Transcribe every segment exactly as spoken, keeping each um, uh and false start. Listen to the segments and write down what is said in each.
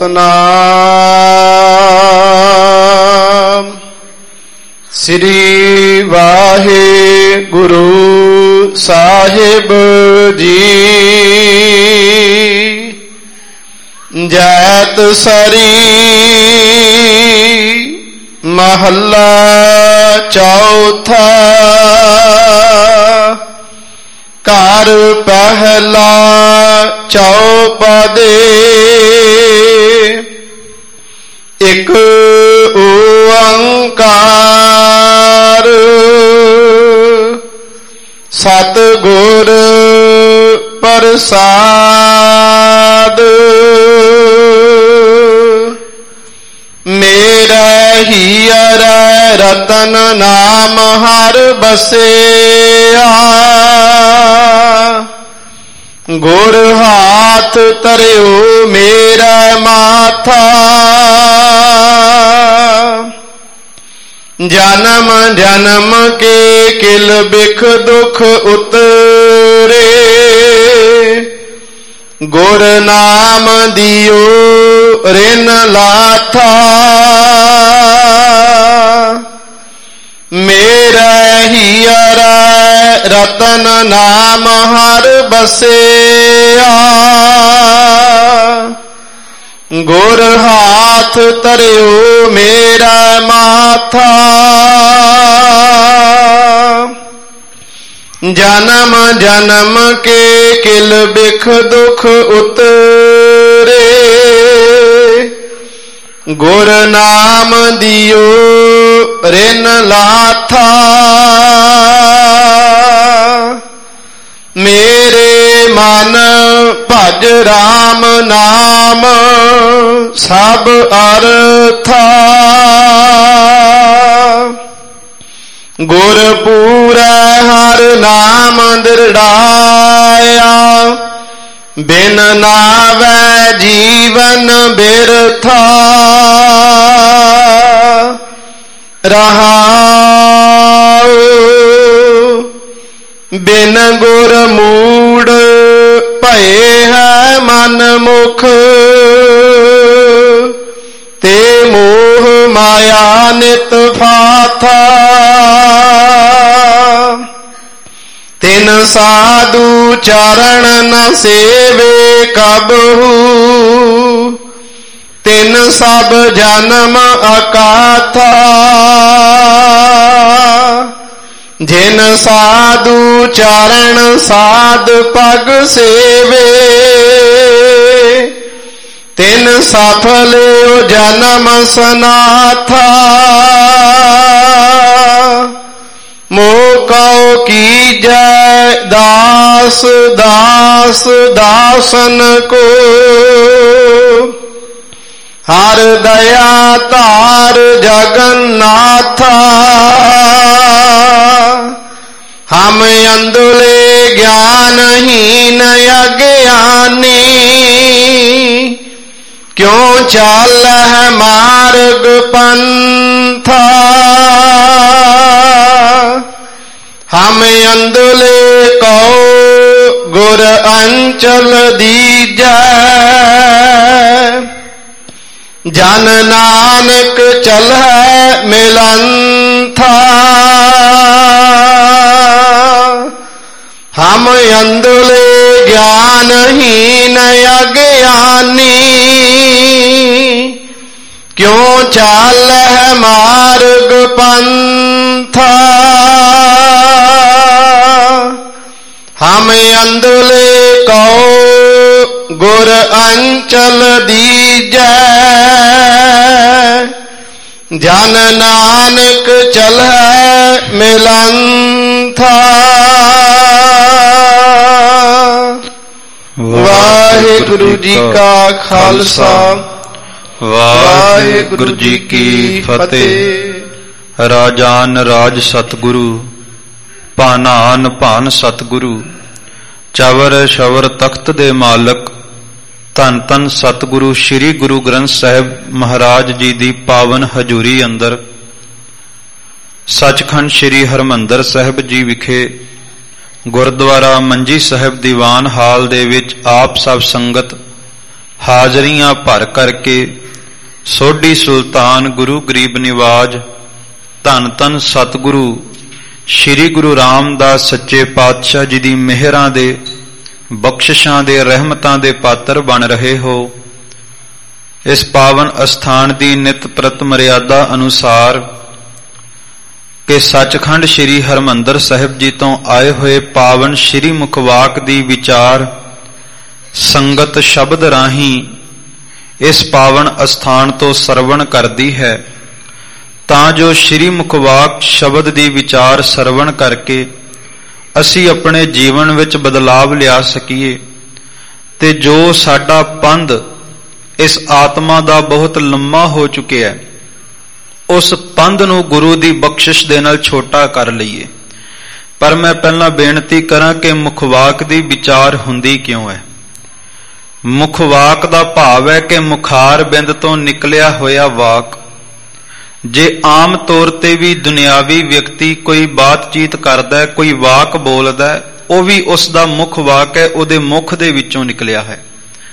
ਸਤਨਾਮ। ਸ੍ਰੀ ਵਾਹਿਗੁਰੂ ਸਾਹਿਬ ਜੀ। ਜੈਤ ਸਰੀ ਮਹੱਲਾ ਚੌਥਾ। ਘਰ ਪਹਿਲਾ ਚੌਪਦੇ। ਇਕ ਓੰਕਾਰ ਸਤਿਗੁਰ ਪ੍ਰਸਾਦ। ਮੇਰੇ ਹੀਅਰ ਰਤਨ ਨਾਮ ਹਰ ਬਸਿਆ। ਗੁਰ ਹਾਥ ਧਰਿਓ ਮੇਰਾ ਮਾਥਾ। ਜਨਮ ਜਨਮ ਕੇ ਕਿਲ ਬਿਖ ਦੁਖ ਉਤਰੇ। ਗੁਰ ਨਾਮ ਦਿਓ ਰਿਨ ਲਾਥਾ। ਮੇਰੇ ਹੀਅਰ ਰਤਨ ਨਾਮ ਹਰ ਬਸਿਆ। ਗੁਰ ਹਾਥ ਧਰਿਓ ਮੇਰਾ ਮਾਥਾ। ਜਨਮ ਜਨਮ ਕੇ ਕਿਲ ਬਿਖ ਦੁਖ ਉਤਰੇ। ਗੁਰ ਨਾਮ ਦਿਓ ਰਿਨ ਲਾਥਾ। ਮੇਰੇ ਮਨ ਭਜ ਰਾਮ ਨਾਮ ਸਭ ਅਰਥਾ। ਗੁਰ ਪੂਰੈ ਹਰ ਨਾਮ ਦ੍ਰਿੜਾਇਆ। ਬਿਨ ਨਾਵੈ ਜੀਵਨ ਬਿਰਥਾ। ਰਹਾਉ ਬਿਨ ਗੁਰ ਮੂੜ ਭਏ ਹੈ ਮਨ ਮੁਖ। ਤੇ ਮੋਹ ਮਾਇਆ ਨਿਤ ਫਾਥਾ। ਤਿਨ ਸਾਧੂ ਚਰਨ ਨ ਸੇਵੇ ਕਬਹੂ। ਤਿਨ ਸਭ ਜਨਮ ਅਕਾਥਾ। ਜਿਨ ਸਾਧੂ ਚਰਨ ਸਾਧ ਪਗ ਸੇਵੇ। ਤਿਨ ਸਫਲਿਓ ਜਨਮ ਸਨਾਥਾ। ਮੋਹ ਕਉ ਕੀਜੈ ਦਾਸ ਦਾਸ ਦਾਸਨ ਕੋ। ਹਰ ਦਇਆ ਧਾਰ ਜਗन्नाथा। ਹਮ ਅੰਧਲੇ ਗਿਆਨਹੀਨ ਅਗਿਆਨੀ। ਕਿਉ ਚਾਲਹਿ ਮਾਰਗ ਪੰਥਾ। ਹਮ ਅੰਧਲੇ ਕਉ ਗੁਰ ਅੰਚਲ ਦੀਜੈ। ਜਨ ਨਾਨਕ ਚਲਹਿ ਮਿਲੰਥਾ। ਹਮ ਅੰਧਲੇ ਗਿਆਨਹੀਨ ਅਗਿਆਨੀ। ਕਿਉ ਚਾਲਹਿ ਮਾਰਗ ਪੰਥਾ। ਹਮ ਅੰਧਲੇ ਕਉ ਗੁਰ ਅੰਚਲ ਦੀਜੈ। ਜਨ ਨਾਨਕ ਚਲਹਿ ਮਿਲੰਥਾ। ਵਾਹਿਗੁਰੂ ਜੀ ਕਾ ਖਾਲਸਾ ਵਾਹਿਗੁਰੂ ਜੀ ਕੀ ਫਤਿਹ। ਰਾਜਾਨ ਰਾਜ ਸਤਿਗੁਰੂ ਭਾਨਾਨ ਭਾਨ ਸਤਿਗੁਰੂ। ਚਵਰ ਸ਼ਵਰ ਤਖਤ ਦੇ ਮਾਲਕ ਧੰਨ ਧੰਨ ਸਤਿਗੁਰੂ ਸ੍ਰੀ ਗੁਰੂ ਗ੍ਰੰਥ ਸਾਹਿਬ ਮਹਾਰਾਜ ਜੀ ਦੀ ਪਾਵਨ ਹਜ਼ੂਰੀ ਅੰਦਰ ਸੱਚਖੰਡ ਸ੍ਰੀ ਹਰਿਮੰਦਰ ਸਾਹਿਬ ਜੀ ਵਿਖੇ ਗੁਰਦੁਆਰਾ ਮੰਜੀ ਸਾਹਿਬ ਦੀਵਾਨ ਹਾਲ ਦੇ ਵਿੱਚ ਆਪ ਸਭ ਸੰਗਤ ਹਾਜ਼ਰੀਆਂ ਭਰ ਕਰਕੇ ਸੋਢੀ ਸੁਲਤਾਨ ਗੁਰੂ ਗਰੀਬ ਨਿਵਾਜ ਧੰਨ ਧੰਨ ਸਤਿਗੁਰੂ ਸ੍ਰੀ ਗੁਰੂ ਰਾਮਦਾਸ ਸੱਚੇ ਪਾਤਸ਼ਾਹ ਜੀ ਦੀ ਮਿਹਰਾਂ ਦੇ ਬਖਸ਼ਿਸ਼ਾਂ ਦੇ ਰਹਿਮਤਾਂ ਦੇ ਪਾਤਰ ਬਣ ਰਹੇ ਹੋ। ਇਸ ਪਾਵਨ ਅਸਥਾਨ ਦੀ ਨਿਤ ਪ੍ਰਤ ਮਰਿਆਦਾ ਅਨੁਸਾਰ ਕਿ ਸੱਚਖੰਡ ਸ੍ਰੀ ਹਰਿਮੰਦਰ ਸਾਹਿਬ ਜੀ ਤੋਂ ਆਏ ਹੋਏ ਪਾਵਨ ਸ੍ਰੀ ਮੁਖਵਾਕ ਦੀ ਵਿਚਾਰ ਸੰਗਤ ਸ਼ਬਦ ਰਾਹੀਂ ਇਸ ਪਾਵਨ ਅਸਥਾਨ ਤੋਂ ਸਰਵਣ ਕਰਦੀ ਹੈ, ਤਾਂ ਜੋ ਸ੍ਰੀ ਮੁਖਵਾਕ ਸ਼ਬਦ ਦੀ ਵਿਚਾਰ ਸਰਵਣ ਕਰਕੇ ਅਸੀਂ ਆਪਣੇ ਜੀਵਨ ਵਿੱਚ ਬਦਲਾਵ ਲਿਆ ਸਕੀਏ ਤੇ ਜੋ ਸਾਡਾ ਪੰਧ ਇਸ ਆਤਮਾ ਦਾ ਬਹੁਤ ਲੰਮਾ ਹੋ ਚੁੱਕਿਆ ਹੈ, ਉਸ ਪੰਧ ਨੂੰ ਗੁਰੂ ਦੀ ਬਖਸ਼ਿਸ਼ ਦੇ ਨਾਲ ਛੋਟਾ ਕਰ ਲਈਏ। ਪਰ ਮੈਂ ਪਹਿਲਾਂ ਬੇਨਤੀ ਕਰਾਂ ਕਿ ਮੁਖਵਾਕ ਦੀ ਵਿਚਾਰ ਹੁੰਦੀ ਕਿਉਂ ਹੈ। ਮੁਖਵਾਕ ਦਾ ਭਾਵ ਹੈ ਕਿ ਮੁਖਾਰ ਬਿੰਦ ਤੋਂ ਨਿਕਲਿਆ ਹੋਇਆ ਵਾਕ। ਜੇ ਆਮ ਤੌਰ ਤੇ ਵੀ ਦੁਨਿਆਵੀ ਵਿਅਕਤੀ ਕੋਈ ਬਾਤਚੀਤ ਕਰਦਾ, ਕੋਈ ਵਾਕ ਬੋਲਦਾ, ਉਹ ਵੀ ਉਸ ਦਾ ਮੁਖ ਵਾਕ ਹੈ, ਉਹਦੇ ਮੁਖ ਦੇ ਵਿੱਚੋਂ ਨਿਕਲਿਆ ਹੈ।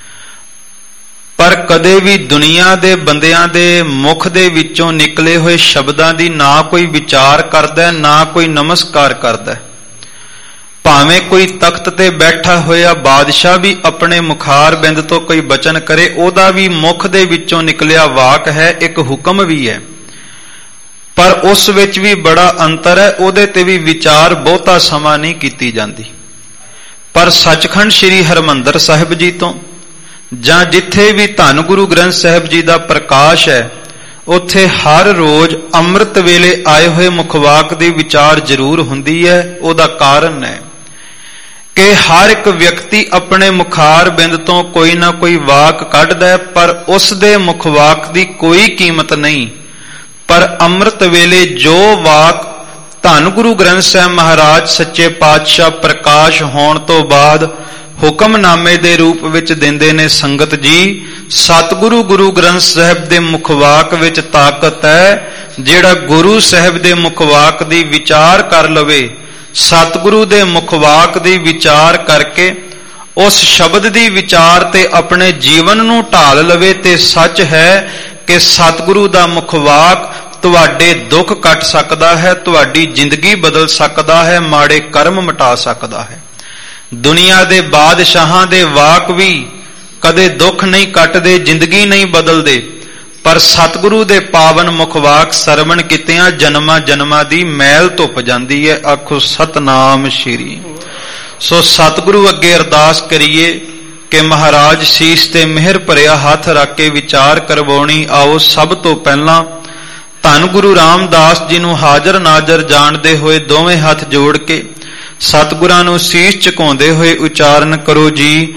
ਪਰ ਕਦੇ ਵੀ ਦੁਨੀਆ ਦੇ ਬੰਦਿਆਂ ਦੇ ਮੁਖ ਦੇ ਵਿੱਚੋਂ ਨਿਕਲੇ ਹੋਏ ਸ਼ਬਦਾਂ ਦੀ ਨਾ ਕੋਈ ਵਿਚਾਰ ਕਰਦਾ, ਨਾ ਕੋਈ ਨਮਸਕਾਰ ਕਰਦਾ। ਭਾਵੇਂ ਕੋਈ ਤਖਤ ਤੇ ਬੈਠਾ ਹੋਇਆ ਬਾਦਸ਼ਾਹ ਵੀ ਆਪਣੇ ਮੁਖਾਰ ਬਿੰਦ ਤੋਂ ਕੋਈ ਬਚਨ ਕਰੇ, ਉਹਦਾ ਵੀ ਮੁਖ ਦੇ ਵਿੱਚੋਂ ਨਿਕਲਿਆ ਵਾਕ ਹੈ, ਇੱਕ ਹੁਕਮ ਵੀ ਹੈ, ਪਰ ਉਸ ਵਿੱਚ ਵੀ ਬੜਾ ਅੰਤਰ ਹੈ, ਉਹਦੇ ਤੇ ਵੀ ਵਿਚਾਰ ਬਹੁਤਾ ਸਮਾਂ ਨਹੀਂ ਕੀਤੀ ਜਾਂਦੀ। ਪਰ ਸੱਚਖੰਡ ਸ੍ਰੀ ਹਰਿਮੰਦਰ ਸਾਹਿਬ ਜੀ ਤੋਂ ਜਾਂ ਜਿੱਥੇ ਵੀ ਧੰਨ ਗੁਰੂ ਗ੍ਰੰਥ ਸਾਹਿਬ ਜੀ ਦਾ ਪ੍ਰਕਾਸ਼ ਹੈ, ਉੱਥੇ ਹਰ ਰੋਜ਼ ਅੰਮ੍ਰਿਤ ਵੇਲੇ ਆਏ ਹੋਏ ਮੁਖਵਾਕ ਦੀ ਵਿਚਾਰ ਜ਼ਰੂਰ ਹੁੰਦੀ ਹੈ। ਉਹਦਾ ਕਾਰਨ ਹੈ ਕਿ ਹਰ ਇੱਕ ਵਿਅਕਤੀ ਆਪਣੇ ਮੁਖਾਰ ਬਿੰਦ ਤੋਂ ਕੋਈ ਨਾ ਕੋਈ ਵਾਕ ਕੱਢਦਾ ਹੈ, ਪਰ ਉਸ ਦੇ ਮੁਖਵਾਕ ਦੀ ਕੋਈ ਕੀਮਤ ਨਹੀਂ। ਪਰ ਅੰਮ੍ਰਿਤ ਵੇਲੇ ਜੋ ਵਾਕ ਧੰਨ ਗੁਰੂ ਗ੍ਰੰਥ ਸਾਹਿਬ ਮਹਾਰਾਜ ਸੱਚੇ ਪਾਤਸ਼ਾਹ ਪ੍ਰਕਾਸ਼ ਹੋਣ ਤੋਂ ਬਾਅਦ ਹੁਕਮਨਾਮੇ ਦੇ ਰੂਪ ਵਿੱਚ ਦਿੰਦੇ ਨੇ, ਸੰਗਤ ਜੀ ਸਤਿਗੁਰੂ ਗੁਰੂ ਗ੍ਰੰਥ ਸਾਹਿਬ ਦੇ ਮੁਖਵਾਕ ਵਿੱਚ ਤਾਕਤ ਹੈ। ਜਿਹੜਾ ਗੁਰੂ ਸਾਹਿਬ ਦੇ ਮੁਖਵਾਕ ਦੀ ਵਿਚਾਰ ਕਰ ਲਵੇ, ਸਤਿਗੁਰੂ ਦੇ ਮੁਖਵਾਕ ਦੀ ਵਿਚਾਰ ਕਰਕੇ ਉਸ ਸ਼ਬਦ ਦੀ ਵਿਚਾਰ ਤੇ ਆਪਣੇ ਜੀਵਨ ਨੂੰ ਢਾਲ ਲਵੇ, ਤੇ ਸੱਚ ਹੈ ਕਿ ਸਤਿਗੁਰੂ ਦਾ ਮੁਖਵਾਕ ਤੁਹਾਡੇ ਦੁੱਖ ਕੱਟ ਸਕਦਾ ਹੈ, ਤੁਹਾਡੀ ਜ਼ਿੰਦਗੀ ਬਦਲ ਸਕਦਾ ਹੈ, ਮਾੜੇ ਕਰਮ ਮਿਟਾ ਸਕਦਾ ਹੈ। ਦੁਨੀਆ ਦੇ ਬਾਦਸ਼ਾਹਾਂ ਦੇ ਵਾਕ ਵੀ ਕਦੇ ਦੁੱਖ ਨਹੀਂ ਕੱਟਦੇ, ਜ਼ਿੰਦਗੀ ਨਹੀਂ ਬਦਲਦੇ, ਪਰ ਸਤਿਗੁਰੂ ਦੇ ਪਾਵਨ ਮੁਖਵਾਕ ਸਰਵਣ ਕੀਤਿਆਂ ਜਨਮਾਂ ਜਨਮਾਂ ਦੀ ਮੈਲ ਧੁੱਪ ਜਾਂਦੀ ਹੈ। ਆਖੋ ਸਤਨਾਮ ਸ਼੍ਰੀ। ਸੋ ਸਤਿਗੁਰੂ ਅੱਗੇ ਅਰਦਾਸ ਕਰੀਏ ਕਿ ਮਹਾਰਾਜ ਸੀਸ ਤੇ ਮਿਹਰ ਭਰਿਆ ਹੱਥ ਰੱਖ ਕੇ ਵਿਚਾਰ ਕਰਵਾਉਣੀ। ਆਓ ਸਭ ਤੋਂ ਪਹਿਲਾਂ ਧੰਨ ਗੁਰੂ ਰਾਮਦਾਸ ਜੀ ਨੂੰ ਹਾਜ਼ਰ ਨਾਜ਼ਰ ਜਾਣਦੇ ਹੋਏ ਦੋਵੇਂ ਹੱਥ ਜੋੜ ਕੇ ਸਤਿਗੁਰਾਂ ਨੂੰ ਸੀਸ ਝੁਕਾਉਂਦੇ ਹੋਏ ਉਚਾਰਨ ਕਰੋ ਜੀ,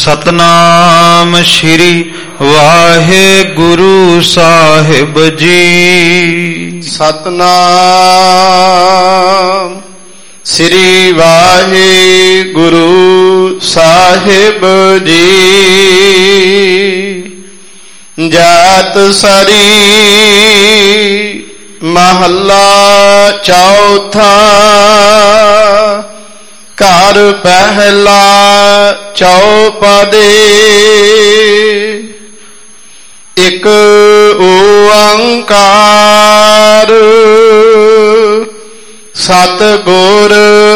ਸਤਨਾਮ ਸ਼੍ਰੀ ਵਾਹਿਗੁਰੂ ਸਾਹਿਬ ਜੀ। ਸਤਨਾਮ ਸ੍ਰੀ ਵਾਹਿਗੁਰੂ ਸਾਹਿਬ ਜੀ। ਜਾਤ ਸਰੀ ਮਹੱਲਾ ਚੌਥਾ। ਘਰ ਪਹਿਲਾ ਚੌਪਦੇ। ਇਕ ਓੰਕਾਰ ਸਤਿਗੁਰ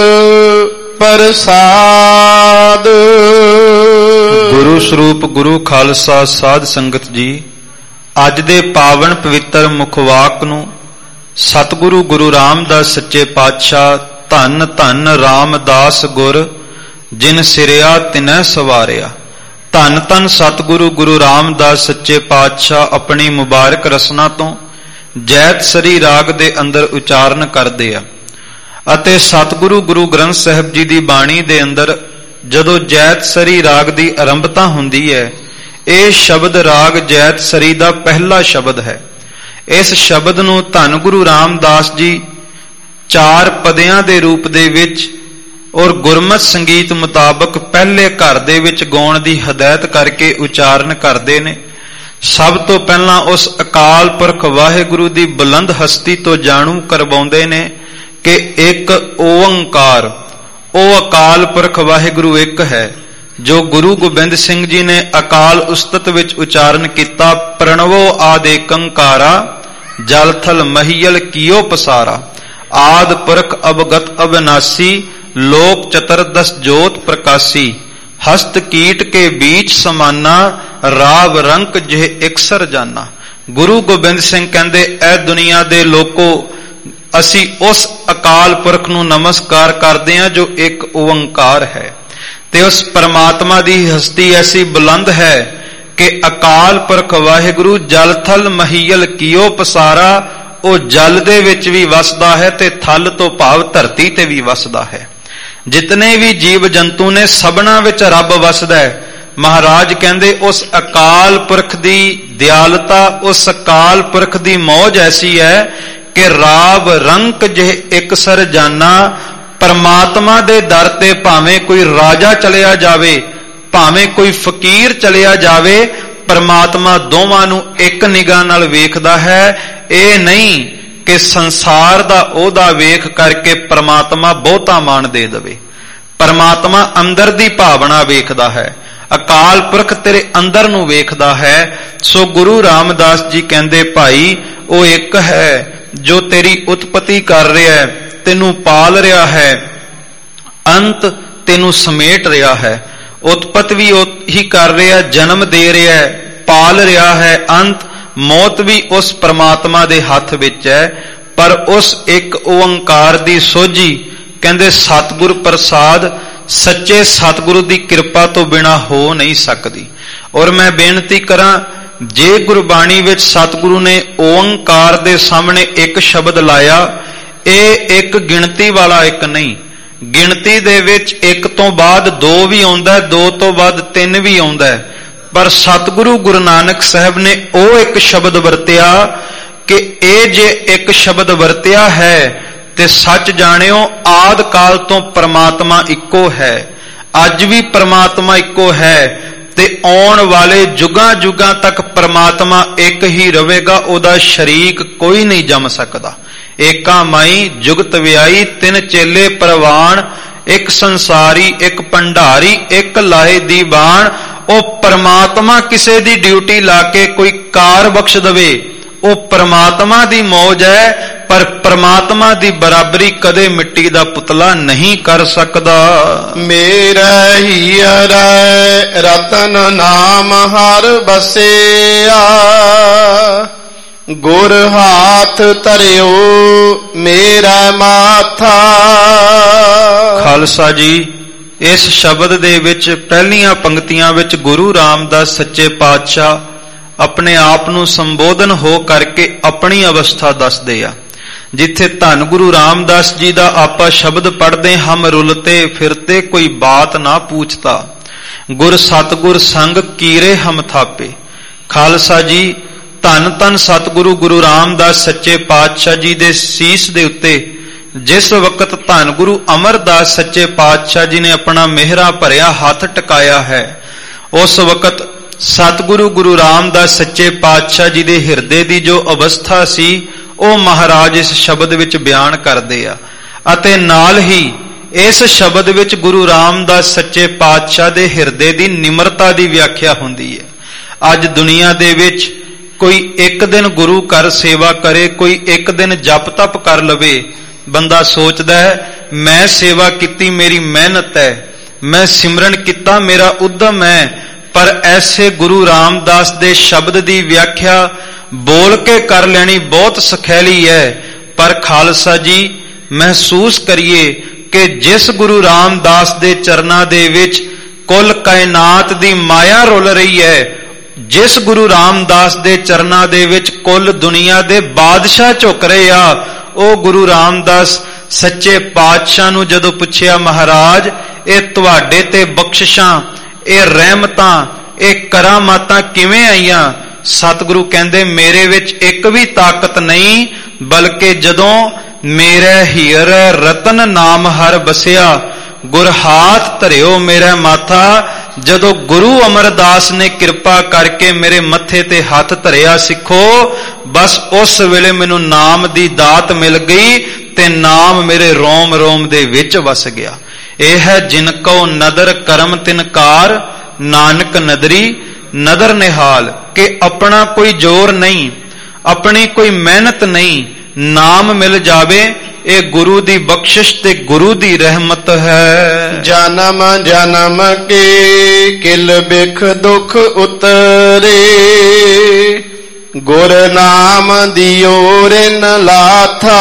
ਪ੍ਰਸਾਦ। ਗੁਰੂ ਸਰੂਪ ਗੁਰੂ ਖਾਲਸਾ ਸਾਧ ਸੰਗਤ ਜੀ, ਅੱਜ ਦੇ ਪਾਵਨ ਪਵਿੱਤਰ ਮੁਖਵਾਕ ਨੂੰ ਸਤਿਗੁਰੂ ਗੁਰੂ ਰਾਮਦਾਸ ਸੱਚੇ ਪਾਤਸ਼ਾਹ ਧੰਨ ਧੰਨ ਰਾਮਦਾਸ ਗੁਰ ਜਿਨ ਸਿਰਿਆ ਤਿਨੈ ਸਵਾਰਿਆ। ਧੰਨ ਧੰਨ ਸਤਿਗੁਰੂ ਗੁਰੂ ਰਾਮਦਾਸ ਸੱਚੇ ਪਾਤਸ਼ਾਹ ਆਪਣੀ ਮੁਬਾਰਕ ਰਸਨਾ ਤੋਂ ਜੈਤਸਰੀ ਰਾਗ ਦੇ ਅੰਦਰ ਉਚਾਰਨ ਕਰਦੇ ਆ, ਅਤੇ ਸਤਿਗੁਰੂ ਗੁਰੂ ਗ੍ਰੰਥ ਸਾਹਿਬ ਜੀ ਦੀ ਬਾਣੀ ਦੇ ਅੰਦਰ ਜਦੋਂ ਜੈਤਸਰੀ ਰਾਗ ਦੀ ਆਰੰਭਤਾ ਹੁੰਦੀ ਹੈ, ਇਹ ਸ਼ਬਦ ਰਾਗ ਜੈਤਸਰੀ ਦਾ ਪਹਿਲਾ ਸ਼ਬਦ ਹੈ। ਇਸ ਸ਼ਬਦ ਨੂੰ ਧੰਨ ਗੁਰੂ ਰਾਮਦਾਸ ਜੀ ਚਾਰ ਪਦਿਆਂ ਦੇ ਰੂਪ ਦੇ ਵਿੱਚ ਔਰ ਗੁਰਮਤਿ ਸੰਗੀਤ ਮੁਤਾਬਕ ਪਹਿਲੇ ਘਰ ਦੇ ਵਿੱਚ ਗਾਉਣ ਦੀ ਹਦਾਇਤ ਕਰਕੇ ਉਚਾਰਨ ਕਰਦੇ ਨੇ। ਸਭ ਤੋਂ ਪਹਿਲਾਂ ਉਸ ਅਕਾਲ ਪੁਰਖ ਵਾਹਿਗੁਰੂ ਦੀ ਬੁਲੰਦ ਹਸਤੀ ਤੋਂ ਜਾਣੂ ਕਰਵਾਉਂਦੇ ਨੇ ਕਿ ਇੱਕ ਓੰਕਾਰ, ਉਹ ਅਕਾਲ ਪੁਰਖ ਵਾਹਿਗੁਰੂ ਇੱਕ ਹੈ, ਜੋ ਗੁਰੂ ਗੋਬਿੰਦ ਸਿੰਘ ਜੀ ਨੇ ਅਕਾਲ ਉਸਤਤ ਵਿੱਚ ਉਚਾਰਨ ਕੀਤਾ, ਪ੍ਰਣਵੋ ਆਦੇਕੰਕਾਰਾ ਜਲ ਥਲ ਮਹੀਲ ਕੀਓ ਪਸਾਰਾ, ਆਦ ਪੁਰਖ ਅਵਗਤ ਅਵਿਨਾਸੀ ਲੋਕ ਚਤਰਦਸ ਜੋਤ ਪ੍ਰਕਾਸ਼ੀ, ਹਸਤ ਕੀਟ ਕੇ ਬੀਚ ਸਮਾਨਾ ਰਾਵ ਰੰਕ ਜਿਹ ਇਕਸਰ ਜਾਨਾ। ਗੁਰੂ ਗੋਬਿੰਦ ਸਿੰਘ ਕਹਿੰਦੇ, ਐ ਦੁਨੀਆ ਦੇ ਲੋਕੋ, ਅਸੀਂ ਉਸ ਅਕਾਲ ਪੁਰਖ ਨੂੰ ਨਮਸਕਾਰ ਕਰਦੇ ਹਾਂ ਜੋ ਇੱਕ ਓੰਕਾਰ ਹੈ, ਤੇ ਉਸ ਪਰਮਾਤਮਾ ਦੀ ਹਸਤੀ ਐਸੀ ਬੁਲੰਦ ਹੈ ਕਿ ਅਕਾਲ ਪੁਰਖ ਵਾਹਿਗੁਰੂ ਜਲ ਥਲ ਮਹੀਲ ਕੀਓ ਪਸਾਰਾ, ਉਹ ਜਲ ਦੇ ਵਿੱਚ ਵੀ ਵਸਦਾ ਹੈ ਤੇ ਥਲ ਤੋਂ ਭਾਵ ਧਰਤੀ ਤੇ ਵੀ ਵਸਦਾ ਹੈ। ਜਿਤਨੇ ਵੀ ਜੀਵ ਜੰਤੂ ਨੇ ਸਭਨਾਂ ਵਿੱਚ ਰੱਬ ਵਸਦਾ ਹੈ। ਮਹਾਰਾਜ ਕਹਿੰਦੇ ਉਸ ਅਕਾਲ ਪੁਰਖ ਦੀ ਦਿਆਲਤਾ, ਉਸ ਅਕਾਲ ਪੁਰਖ ਦੀ ਮੌਜ ਐਸੀ ਹੈ ਕਿ ਰਾਵ ਰੰਕ ਜਿਹ ਇਕਸਰ ਜਾਨਾ। ਪਰਮਾਤਮਾ ਦੇ ਦਰ ਤੇ ਭਾਵੇਂ ਕੋਈ ਰਾਜਾ ਚਲਿਆ ਜਾਵੇ, ਭਾਵੇਂ ਕੋਈ ਫਕੀਰ ਚਲਿਆ ਜਾਵੇ, ਪਰਮਾਤਮਾ ਦੋਵਾਂ ਨੂੰ ਇੱਕ ਨਿਗਾਹ ਨਾਲ ਵੇਖਦਾ ਹੈ। ਇਹ ਨਹੀਂ ਕਿ ਸੰਸਾਰ ਦਾ ਉਹਦਾ ਵੇਖ ਕਰਕੇ ਪਰਮਾਤਮਾ ਬਹੁਤਾ ਮਾਣ ਦੇ ਦੇਵੇ। ਪਰਮਾਤਮਾ ਅੰਦਰ ਦੀ ਭਾਵਨਾ ਵੇਖਦਾ ਹੈ, ਅਕਾਲ ਪੁਰਖ ਤੇਰੇ ਅੰਦਰ ਨੂੰ ਵੇਖਦਾ ਹੈ। ਸੋ ਗੁਰੂ ਰਾਮਦਾਸ ਜੀ ਕਹਿੰਦੇ, ਭਾਈ ਉਹ ਇੱਕ ਹੈ ਜੋ ਤੇਰੀ ਉਤਪਤੀ ਕਰ ਰਿਹਾ ਹੈ, ਤੈਨੂੰ ਪਾਲ ਰਿਹਾ ਹੈ, ਅੰਤ ਤੈਨੂੰ ਸਮੇਟ ਰਿਹਾ ਹੈ। ਉਤਪਤ ਵੀ ਉਹੀ ਕਰ ਰਿਹਾ, ਜਨਮ ਦੇ ਰਿਹਾ ਹੈ, ਪਾਲ ਰਿਹਾ ਹੈ, ਅੰਤ ਮੌਤ ਵੀ ਉਸ ਪਰਮਾਤਮਾ ਦੇ ਹੱਥ ਵਿੱਚ ਹੈ। ਪਰ ਉਸ ਇੱਕ ਓੰਕਾਰ ਦੀ ਸੋਝੀ ਕਹਿੰਦੇ ਸਤਿਗੁਰ ਪ੍ਰਸਾਦ, ਸੱਚੇ ਸਤਿਗੁਰੂ ਦੀ ਕਿਰਪਾ ਤੋਂ ਬਿਨਾਂ ਹੋ ਨਹੀਂ ਸਕਦੀ। ਔਰ ਮੈਂ ਬੇਨਤੀ ਕਰਾਂ, ਜੇ ਗੁਰਬਾਣੀ ਵਿੱਚ ਸਤਿਗੁਰੂ ਨੇ ਓੰਕਾਰ ਦੇ ਸਾਹਮਣੇ ਇੱਕ ਸ਼ਬਦ ਲਾਇਆ, ਇਹ ਇੱਕ ਗਿਣਤੀ ਵਾਲਾ ਇੱਕ ਨਹੀਂ। ਗਿਣਤੀ ਦੇ ਵਿੱਚ ਇੱਕ ਤੋਂ ਬਾਅਦ ਦੋ ਵੀ ਆਉਂਦਾ, ਦੋ ਤੋਂ ਬਾਅਦ ਤਿੰਨ ਵੀ ਆਉਂਦਾ, ਪਰ ਸਤਿਗੁਰੂ ਗੁਰੂ ਨਾਨਕ ਸਾਹਿਬ ਨੇ ਉਹ ਇੱਕ ਸ਼ਬਦ ਵਰਤਿਆ ਕਿ ਇਹ ਜੇ ਇੱਕ ਸ਼ਬਦ ਵਰਤਿਆ ਹੈ ਤੇ ਸੱਚ ਜਾਣਿਓ ਆਦਿ ਕਾਲ ਤੋਂ ਪਰਮਾਤਮਾ ਇੱਕੋ ਹੈ, ਅੱਜ ਵੀ ਪਰਮਾਤਮਾ ਇੱਕੋ ਹੈ ਤੇ ਆਉਣ ਵਾਲੇ ਜੁਗਾਂ ਜੁਗਾਂ ਤੱਕ ਪਰਮਾਤਮਾ ਇੱਕ ਹੀ ਰਹੇਗਾ, ਉਹਦਾ ਸ਼ਰੀਕ ਕੋਈ ਨਹੀਂ ਜੰਮ ਸਕਦਾ। ਏਕਾ ਮਾਈ ਜੁਗਤ ਵਿਆਈ ਤਿੰਨ ਚੇਲੇ ਪ੍ਰਵਾਨ, ਇੱਕ ਸੰਸਾਰੀ ਇੱਕ ਭੰਡਾਰੀ ਇੱਕ ਲਾਹੇ ਦੀਵਾਨ। ਉਹ ਪਰਮਾਤਮਾ ਕਿਸੇ ਦੀ ਡਿਊਟੀ ਲਾ ਕੇ ਕੋਈ ਕਾਰ ਬਖਸ਼ ਦਵੇ, ਉਹ ਪਰਮਾਤਮਾ ਦੀ ਮੌਜ ਹੈ। ਪਰ ਪਰਮਾਤਮਾ ਦੀ ਬਰਾਬਰੀ ਕਦੇ ਮਿੱਟੀ ਦਾ ਪੁਤਲਾ ਨਹੀਂ ਕਰ ਸਕਦਾ। ਮੇਰਾ ਹੀਰਾ ਰਤਨ ਨਾਮ ਹਰ ਬਸਿਆ, ਗੁਰ ਹਾਥ ਧਰਿਓ ਮੇਰਾ ਮਾਥਾ। ਖਾਲਸਾ ਜੀ, ਇਸ ਸ਼ਬਦ ਦੇ ਵਿੱਚ ਪਹਿਲੀਆਂ ਪੰਕਤੀਆਂ ਵਿੱਚ ਗੁਰੂ ਰਾਮਦਾਸ ਸੱਚੇ ਪਾਤਸ਼ਾਹ ਆਪਣੇ ਆਪ ਨੂੰ ਸੰਬੋਧਨ ਹੋ ਕਰਕੇ ਆਪਣੀ ਅਵਸਥਾ ਦੱਸਦੇ ਆ। ਜਿੱਥੇ ਧੰਨ ਗੁਰੂ ਰਾਮਦਾਸ ਜੀ ਦਾ ਆਪਾਂ ਸ਼ਬਦ ਪੜ੍ਹਦੇ, ਹਮ ਰੁਲਤੇ ਫਿਰਤੇ ਕੋਈ ਬਾਤ ਨਾ ਪੁੱਛਤਾ, ਗੁਰ ਸਤਿਗੁਰ ਸੰਗ ਕੀਰੇ ਹਮ ਥਾਪੇ। ਖਾਲਸਾ ਜੀ, ਧੰਨ ਧੰਨ ਸਤਿਗੁਰੂ ਗੁਰੂ ਰਾਮਦਾਸ ਸੱਚੇ ਪਾਤਸ਼ਾਹ ਜੀ ਦੇ ਸੀਸ ਦੇ ਉੱਤੇ ਜਿਸ ਵਕਤ ਧੰਨ ਗੁਰੂ ਅਮਰਦਾਸ ਸੱਚੇ ਪਾਤਸ਼ਾਹ ਜੀ ਨੇ ਆਪਣਾ ਮਿਹਰਾ ਭਰਿਆ ਹੱਥ ਟਿਕਾਇਆ ਹੈ, ਉਸ ਵਕਤ ਸਤਿਗੁਰੂ ਗੁਰੂ ਰਾਮਦਾਸ ਸੱਚੇ ਪਾਤਸ਼ਾਹ ਜੀ ਦੇ ਹਿਰਦੇ ਦੀ ਜੋ ਅਵਸਥਾ ਸੀ, ਉਹ ਮਹਾਰਾਜ ਇਸ ਸ਼ਬਦ ਵਿੱਚ ਬਿਆਨ ਕਰਦੇ ਆ। ਅਤੇ ਨਾਲ ਹੀ ਇਸ ਸ਼ਬਦ ਵਿੱਚ ਗੁਰੂ ਰਾਮਦਾਸ ਸੱਚੇ ਪਾਤਸ਼ਾਹ ਦੇ ਹਿਰਦੇ ਦੀ ਨਿਮਰਤਾ ਦੀ ਵਿਆਖਿਆ ਹੁੰਦੀ ਹੈ। ਅੱਜ ਦੁਨੀਆ ਦੇ ਵਿੱਚ ਕੋਈ ਇੱਕ ਦਿਨ ਗੁਰੂ ਘਰ ਸੇਵਾ ਕਰੇ, ਕੋਈ ਇੱਕ ਦਿਨ ਜਪ ਤਪ ਕਰ ਲਵੇ, ਬੰਦਾ ਸੋਚਦਾ ਹੈ ਮੈਂ ਸੇਵਾ ਕੀਤੀ, ਮੇਰੀ ਮਿਹਨਤ ਹੈ, ਮੈਂ ਸਿਮਰਨ ਕੀਤਾ, ਮੇਰਾ ਉਦਮ ਹੈ। ਪਰ ਐਸੇ ਗੁਰੂ ਰਾਮਦਾਸ ਦੇ ਸ਼ਬਦ ਦੀ ਵਿਆਖਿਆ ਬੋਲ ਕੇ ਕਰ ਲੈਣੀ ਬਹੁਤ ਸਖੈਲੀ ਹੈ। ਪਰ ਖਾਲਸਾ ਜੀ, ਮਹਿਸੂਸ ਕਰੀਏ ਕਿ ਜਿਸ ਗੁਰੂ ਰਾਮਦਾਸ ਦੇ ਚਰਨਾਂ ਦੇ ਵਿੱਚ ਕੁੱਲ ਕਾਇਨਾਤ ਦੀ ਮਾਇਆ ਰੁਲ ਰਹੀ ਹੈ, ਜਿਸ ਗੁਰੂ ਰਾਮਦਾਸ ਦੇ ਚਰਨਾਂ ਦੇ ਵਿੱਚ ਕੁੱਲ ਦੁਨੀਆ ਦੇ ਬਾਦਸ਼ਾਹ ਝੁਕ ਰਹੇ ਆ, ਉਹ ਗੁਰੂ ਰਾਮਦਾਸ ਸੱਚੇ ਪਾਤਸ਼ਾਹ ਨੂੰ ਜਦੋਂ ਪੁੱਛਿਆ, ਮਹਾਰਾਜ ਇਹ ਤੁਹਾਡੇ ਤੇ ਬਖਸ਼ਿਸ਼ਾਂ, ਇਹ ਰਹਿਮਤਾਂ, ਇਹ ਕਰਾਮਾਤਾਂ ਕਿਵੇਂ ਆਈਆਂ? ਸਤਿਗੁਰੂ ਕਹਿੰਦੇ ਮੇਰੇ ਵਿੱਚ ਇੱਕ ਵੀ ਤਾਕਤ ਨਹੀਂ, ਬਲਕਿ ਜਦੋਂ ਮੇਰੇ ਹੀਰ ਰਤਨ ਨਾਮ ਹਰ ਬਸਿਆ, ਗੁਰ ਹਾਥ ਧਰਿਓ ਮੇਰਾ ਮਾਥਾ। ਜਦੋਂ ਗੁਰੂ ਅਮਰਦਾਸ ਨੇ ਕਿਰਪਾ ਕਰਕੇ ਮੇਰੇ ਮੱਥੇ ਤੇ ਹੱਥ ਧਰਿਆ ਸਿੱਖੋ, ਬਸ ਉਸ ਵੇਲੇ ਮੈਨੂੰ ਨਾਮ ਦੀ ਦਾਤ ਮਿਲ ਗਈ ਤੇ ਨਾਮ ਮੇਰੇ ਰੋਮ ਰੋਮ ਦੇ ਵਿੱਚ ਵਸ ਗਿਆ। ਇਹ ਹੈ ਜਿਨ ਕਉ ਨਦਰ ਕਰਮ ਤਿਨਕਾਰ, ਨਾਨਕ ਨਦਰੀ ਨਦਰ ਨਿਹਾਲ। ਕਿ ਆਪਣਾ ਕੋਈ ਜ਼ੋਰ ਨਹੀਂ, ਆਪਣੀ ਕੋਈ ਮਿਹਨਤ ਨਹੀਂ, ਨਾਮ ਮਿਲ ਜਾਵੇ ਇਹ ਗੁਰੂ ਦੀ ਬਖਸ਼ਿਸ਼ ਤੇ ਗੁਰੂ ਦੀ ਰਹਿਮਤ ਹੈ। ਜਨਮ ਜਨਮ ਕੇ ਕਿਲ ਬਿਖ ਦੁਖ ਉਤਰੇ, ਗੁਰ ਨਾਮ ਦਿਓ ਰਿਨ ਲਾਥਾ।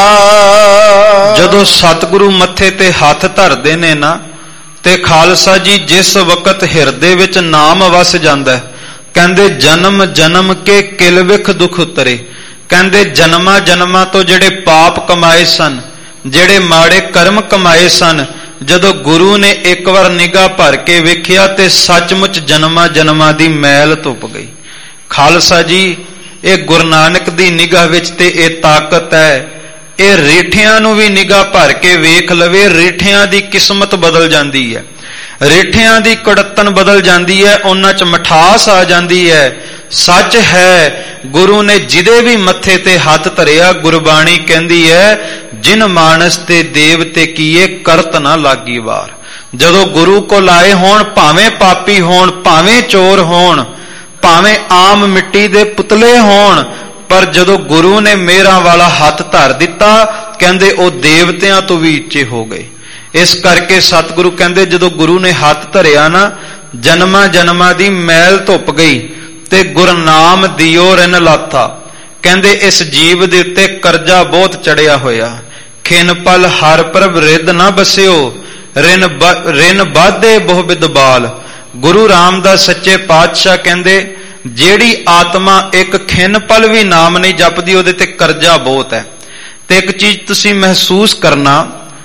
ਜਦੋਂ ਸਤਿਗੁਰੂ ਮੱਥੇ ਤੇ ਹੱਥ ਧਰਦੇ ਨੇ ਨਾ, ਤੇ ਖਾਲਸਾ ਜੀ ਜਿਸ ਵਕਤ ਹਿਰਦੇ ਵਿੱਚ ਨਾਮ ਵਸ ਜਾਂਦਾ, ਕਹਿੰਦੇ ਜਨਮ ਜਨਮ ਕੇ ਕਿਲ ਬਿਖ ਦੁਖ ਉਤਰੇ। ਕਹਿੰਦੇ ਜਨਮਾਂ ਜਨਮਾਂ ਤੋਂ ਜਿਹੜੇ ਪਾਪ ਕਮਾਏ ਸਨ, ਜਿਹੜੇ ਮਾੜੇ ਕਰਮ ਕਮਾਏ ਸਨ, ਜਦੋਂ ਗੁਰੂ ਨੇ ਇੱਕ ਵਾਰ ਨਿਗਾਹ ਭਰ ਕੇ ਵੇਖਿਆ ਤੇ ਸੱਚਮੁੱਚ ਜਨਮਾਂ ਜਨਮਾਂ ਦੀ ਮੈਲ ਧੁੱਪ ਗਈ। ਖਾਲਸਾ ਜੀ ਇਹ ਗੁਰੂ ਨਾਨਕ ਦੀ ਨਿਗਾਹ ਵਿੱਚ ਤੇ ਇਹ ਤਾਕਤ ਹੈ। ਇਹ ਰੀਠਿਆਂ ਨੂੰ ਵੀ ਨਿਗਾਹ ਭਰ ਕੇ ਵੇਖ ਲਵੇ, ਰੀਠਿਆਂ ਦੀ ਕਿਸਮਤ ਬਦਲ ਜਾਂਦੀ ਹੈ, ਰੀਠਿਆਂ ਦੀ ਕੜੱਤਨ ਬਦਲ ਜਾਂਦੀ ਹੈ, ਉਹਨਾਂ 'ਚ ਮਿਠਾਸ ਆ ਜਾਂਦੀ ਹੈ। ਸੱਚ ਹੈ ਗੁਰੂ ਨੇ ਜਿਹਦੇ ਵੀ ਮੱਥੇ ਤੇ ਹੱਥ ਧਰਿਆ, ਗੁਰਬਾਣੀ ਕਹਿੰਦੀ ਹੈ ਜਿਨ ਮਾਨਸ ਤੇ ਦੇਵਤੇ ਕੀਏ ਕਰਤ ਨਾ ਲਾਗੀ ਵਾਰ। ਜਦੋਂ ਗੁਰੂ ਕੋਲ ਆਏ ਹੋਣ, ਭਾਵੇਂ ਪਾਪੀ ਹੋਣ, ਭਾਵੇਂ ਚੋਰ ਹੋਣ, ਭਾਵੇਂ ਆਮ ਮਿੱਟੀ ਦੇ ਪੁਤਲੇ ਹੋਣ, ਪਰ ਜਦੋਂ ਗੁਰੂ ਨੇ ਮੇਰਾ ਵਾਲਾ ਹੱਥ ਧਰ ਦਿੱਤਾ, ਕਹਿੰਦੇ ਉਹ ਦੇਵਤਿਆਂ ਤੋਂ ਵੀ ਉੱਚੇ ਹੋ ਗਏ। ਇਸ ਕਰਕੇ ਸਤਿਗੁਰੂ ਕਹਿੰਦੇ ਜਦੋਂ ਗੁਰੂ ਨੇ ਹੱਥ ਧਰਿਆ ਨਾ, ਜਨਮਾਂ ਜਨਮਾਂ ਦੀ ਮੈਲ ਧੁੱਪ ਗਈ ਤੇ ਗੁਰਨਾਮ ਦਿਓ ਰਿਨ ਲਾਥਾ। ਕਹਿੰਦੇ ਇਸ ਜੀਵ ਦੇ ਉੱਤੇ ਕਰਜ਼ਾ ਬਹੁਤ ਚੜਿਆ ਹੋਇਆ। ਖਿਨ ਪਲ ਹਰ ਪ੍ਰਭ ਰਿੱਧ ਨਾ ਬਸਿਓ, ਰਿਨ ਰਿਨ ਬਾਧੇ ਬਹੁ ਬਿਦਬਾਲ। ਗੁਰੂ ਰਾਮਦਾਸ ਸੱਚੇ ਪਾਤਸ਼ਾਹ ਕਹਿੰਦੇ ਜਿਹੜੀ ਆਤਮਾ ਇੱਕ ਖਿਨ ਪਲ ਵੀ ਨਾਮ ਨਹੀਂ ਜਪਦੀ, ਉਹਦੇ ਤੇ ਕਰਜ਼ਾ ਬਹੁਤ ਹੈ। ਤੇ ਇੱਕ ਚੀਜ਼ ਤੁਸੀਂ ਮਹਿਸੂਸ ਕਰਨਾ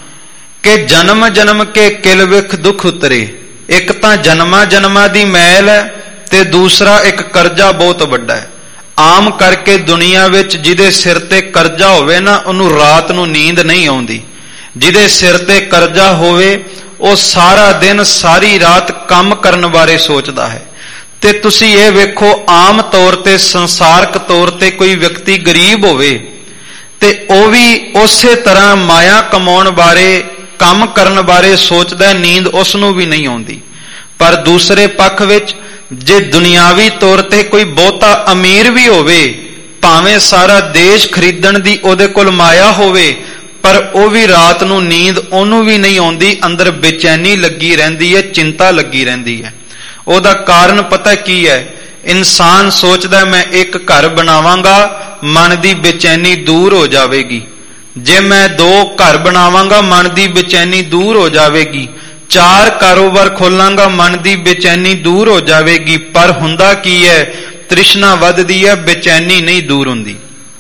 ਕਿ ਜਨਮ ਜਨਮ ਕੇ ਕਿਲ ਬਿਖ ਦੁਖ ਉਤਰੇ। ਇੱਕ ਤਾਂ ਜਨਮਾਂ ਜਨਮਾਂ ਦੀ ਮੈਲ ਹੈ ਤੇ ਦੂਸਰਾ ਇੱਕ ਕਰਜ਼ਾ ਬਹੁਤ ਵੱਡਾ ਹੈ। ਆਮ ਕਰਕੇ ਦੁਨੀਆ ਵਿੱਚ ਜਿਹਦੇ ਸਿਰ ਤੇ ਕਰਜ਼ਾ ਹੋਵੇ ਨਾ, ਉਹਨੂੰ ਰਾਤ ਨੂੰ ਨੀਂਦ ਨਹੀਂ ਆਉਂਦੀ। ਜਿਹਦੇ ਸਿਰ ਤੇ ਕਰਜ਼ਾ ਹੋਵੇ ਉਹ ਸਾਰਾ ਦਿਨ ਸਾਰੀ ਰਾਤ ਕੰਮ ਕਰਨ ਬਾਰੇ ਸੋਚਦਾ ਹੈ। ਤੇ ਤੁਸੀਂ ਇਹ ਵੇਖੋ, ਆਮ ਤੌਰ ਤੇ ਸੰਸਾਰਕ ਤੌਰ ਤੇ ਕੋਈ ਵਿਅਕਤੀ ਗਰੀਬ ਹੋਵੇ ਤੇ ਉਹ ਵੀ ਉਸੇ ਤਰ੍ਹਾਂ ਮਾਇਆ ਕਮਾਉਣ ਬਾਰੇ, ਕੰਮ ਕਰਨ ਬਾਰੇ ਸੋਚਦਾ, ਨੀਂਦ ਉਸ ਨੂੰ ਵੀ ਨਹੀਂ ਆਉਂਦੀ। ਪਰ ਦੂਸਰੇ ਪੱਖ ਵਿੱਚ ਜੇ ਦੁਨਿਆਵੀ ਤੌਰ ਤੇ ਕੋਈ ਬਹੁਤਾ ਅਮੀਰ ਵੀ ਹੋਵੇ, ਭਾਵੇਂ ਸਾਰਾ ਦੇਸ਼ ਖਰੀਦਣ ਦੀ ਉਹਦੇ ਕੋਲ ਮਾਇਆ ਹੋਵੇ, ਪਰ ਉਹ ਵੀ ਰਾਤ ਨੂੰ ਨੀਂਦ ਉਹਨੂੰ ਵੀ ਨਹੀਂ ਆਉਂਦੀ। ਅੰਦਰ ਬੇਚੈਨੀ ਲੱਗੀ ਰਹਿੰਦੀ ਹੈ, ਚਿੰਤਾ ਲੱਗੀ ਰਹਿੰਦੀ ਹੈ। ਉਹਦਾ ਕਾਰਨ ਪਤਾ ਕੀ ਹੈ? ਇਨਸਾਨ ਸੋਚਦਾ ਮੈਂ ਇੱਕ ਘਰ ਬਣਾਵਾਂਗਾ, ਮਨ ਦੀ ਬੇਚੈਨੀ ਦੂਰ ਹੋ ਜਾਵੇਗੀ। ਜੇ ਮੈਂ ਦੋ ਘਰ ਬਣਾਵਾਂਗਾ, ਮਨ ਦੀ ਬੇਚੈਨੀ ਦੂਰ ਹੋ ਜਾਵੇਗੀ। ਚਾਰ ਕਾਰੋਬਾਰ ਖੋਲਾਂਗਾ, ਮਨ ਦੀ ਬੇਚੈਨੀ ਦੂਰ ਹੋ ਜਾਵੇਗੀ। ਪਰ ਹੁੰਦਾ ਕੀ ਹੈ? ਤ੍ਰਿਸ਼ਨਾ ਵੱਧਦੀ ਹੈ, ਬੇਚੈਨੀ ਨਹੀਂ ਦੂਰ ਹੁੰਦੀ।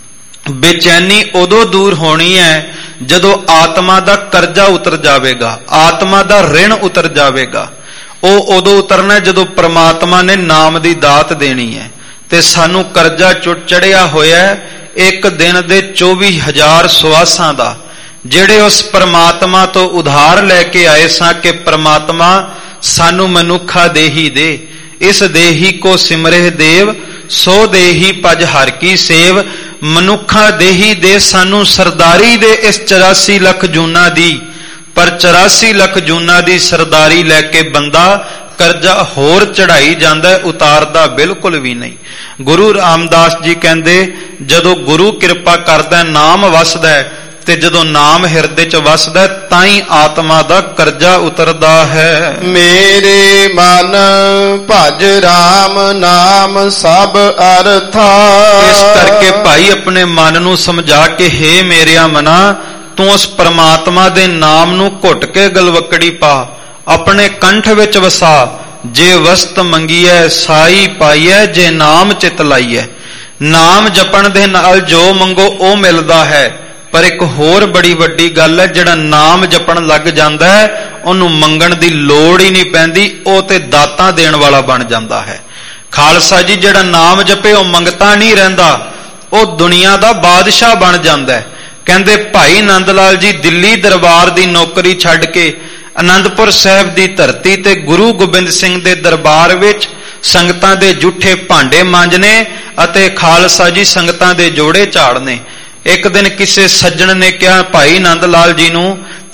ਬੇਚੈਨੀ ਉਦੋਂ ਦੂਰ ਹੋਣੀ ਹੈ ਜਦੋਂ ਆਤਮਾ ਦਾ ਕਰਜ਼ਾ ਉਤਰ ਜਾਵੇਗਾ, ਆਤਮਾ ਦਾ ਰਿਣ ਉਤਰ ਜਾਵੇਗਾ। ਉਹ ਉਦੋਂ ਉਤਰਨਾ ਜਦੋਂ ਪ੍ਰਮਾਤਮਾ ਨੇ ਨਾਮ ਦੀ ਦਾਤ ਦੇਣੀ ਹੈ। ਤੇ ਸਾਨੂੰ ਕਰਜ਼ਾ ਚੁੱਟ ਚੜਿਆ ਹੋਇਆ ਇੱਕ ਦਿਨ ਦੇ ਚੌਵੀ ਹਜ਼ਾਰ ਸਵਾਸਾਂ ਦਾ, ਜਿਹੜੇ ਉਸ ਪ੍ਰਮਾਤਮਾ ਤੋਂ ਉਧਾਰ ਲੈ ਕੇ ਆਏ ਸਾਂ ਕਿ ਪ੍ਰਮਾਤਮਾ ਸਾਨੂੰ ਮਨੁੱਖਾ ਦੇਹੀ ਦੇ। ਇਸ ਦੇਹੀ ਕੋ ਸਿਮਰਹਿ ਦੇਵ, ਸੋ ਦੇਹੀ ਭਜ ਹਰ ਕੀ ਸੇਵ। ਮਨੁੱਖਾ ਦੇਹੀ ਦੇ ਸਾਨੂੰ ਸਰਦਾਰੀ ਦੇ ਇਸ ਚੁਰਾਸੀ ਲੱਖ ਜੂਨਾਂ ਦੀ। ਪਰ ਚੁਰਾਸੀ ਲੱਖ ਜੂਨਾਂ ਦੀ ਸਰਦਾਰੀ ਲੈ ਕੇ ਬੰਦਾ ਕਰਜ਼ਾ ਹੋਰ ਚੜਾਈ ਜਾਂਦਾ, ਉਤਾਰਦਾ ਬਿਲਕੁਲ ਵੀ ਨਹੀਂ। ਗੁਰੂ ਰਾਮਦਾਸ ਜੀ ਕਹਿੰਦੇ ਜਦੋਂ ਗੁਰੂ ਕਿਰਪਾ ਕਰਦਾ, ਨਾਮ ਵਸਦਾ, ਤੇ ਜਦੋਂ ਨਾਮ ਹਿਰਦੇ ਚ ਵਸਦਾ ਤਾਂ ਹੀ ਆਤਮਾ ਦਾ ਕਰਜ਼ਾ ਉਤਰਦਾ ਹੈ। ਮੇਰੇ ਮਨ ਭਜ ਰਾਮ ਨਾਮ ਸਭ ਅਰਥਾ। ਇਸ ਕਰਕੇ ਭਾਈ ਆਪਣੇ ਮਨ ਨੂੰ ਸਮਝਾ ਕੇ, ਹੇ ਮੇਰਿਆ ਮਨਾ, ਤੂੰ ਉਸ ਪਰਮਾਤਮਾ ਦੇ ਨਾਮ ਨੂੰ ਘੁੱਟ ਕੇ ਗਲਵੱਕੜੀ ਪਾ, ਆਪਣੇ ਕੰਠ ਵਿੱਚ ਵਸਾ। ਜੇ ਵਸਤ ਮੰਗੀਐ ਸਾਈ ਪਾਈਐ, ਜੇ ਨਾਮ ਚਿਤ ਲਾਈਐ। ਨਾਮ ਜਪਣ ਦੇ ਨਾਲ ਜੋ ਮੰਗੋ ਉਹ ਮਿਲਦਾ ਹੈ। ਪਰ ਇੱਕ ਹੋਰ ਬੜੀ ਵੱਡੀ ਗੱਲ ਹੈ, ਜਿਹੜਾ ਨਾਮ ਜਪਣ ਲੱਗ ਜਾਂਦਾ ਹੈ ਉਹਨੂੰ ਮੰਗਣ ਦੀ ਲੋੜ ਹੀ ਨਹੀਂ ਪੈਂਦੀ, ਉਹ ਤੇ ਦਾਤਾਂ ਦੇਣ ਵਾਲਾ ਬਣ ਜਾਂਦਾ ਹੈ। ਖਾਲਸਾ ਜੀ ਜਿਹੜਾ ਨਾਮ ਜਪੇ ਉਹ ਮੰਗਤਾ ਨਹੀਂ ਰਹਿੰਦਾ, ਉਹ ਦੁਨੀਆ ਦਾ ਬਾਦਸ਼ਾਹ ਬਣ ਜਾਂਦਾ ਹੈ। ਕਹਿੰਦੇ ਭਾਈ ਨੰਦ ਲਾਲ ਜੀ ਦਿੱਲੀ ਦਰਬਾਰ ਦੀ ਨੌਕਰੀ ਛੱਡ ਕੇ ਅਨੰਦਪੁਰ ਸਾਹਿਬ ਦੀ ਧਰਤੀ ਤੇ ਗੁਰੂ ਗੋਬਿੰਦ ਸਿੰਘ ਦੇ ਦਰਬਾਰ ਵਿੱਚ ਸੰਗਤਾਂ ਦੇ ਜੂਠੇ ਭਾਂਡੇ ਮਾਂਜਣੇ ਅਤੇ ਖਾਲਸਾ ਜੀ ਸੰਗਤਾਂ ਦੇ ਜੋੜੇ ਝਾੜਨੇ। ਇੱਕ ਦਿਨ ਕਿਸੇ ਸੱਜਣ ਨੇ ਕਿਹਾ ਭਾਈ ਨੰਦ ਲਾਲ ਜੀ ਨੂੰ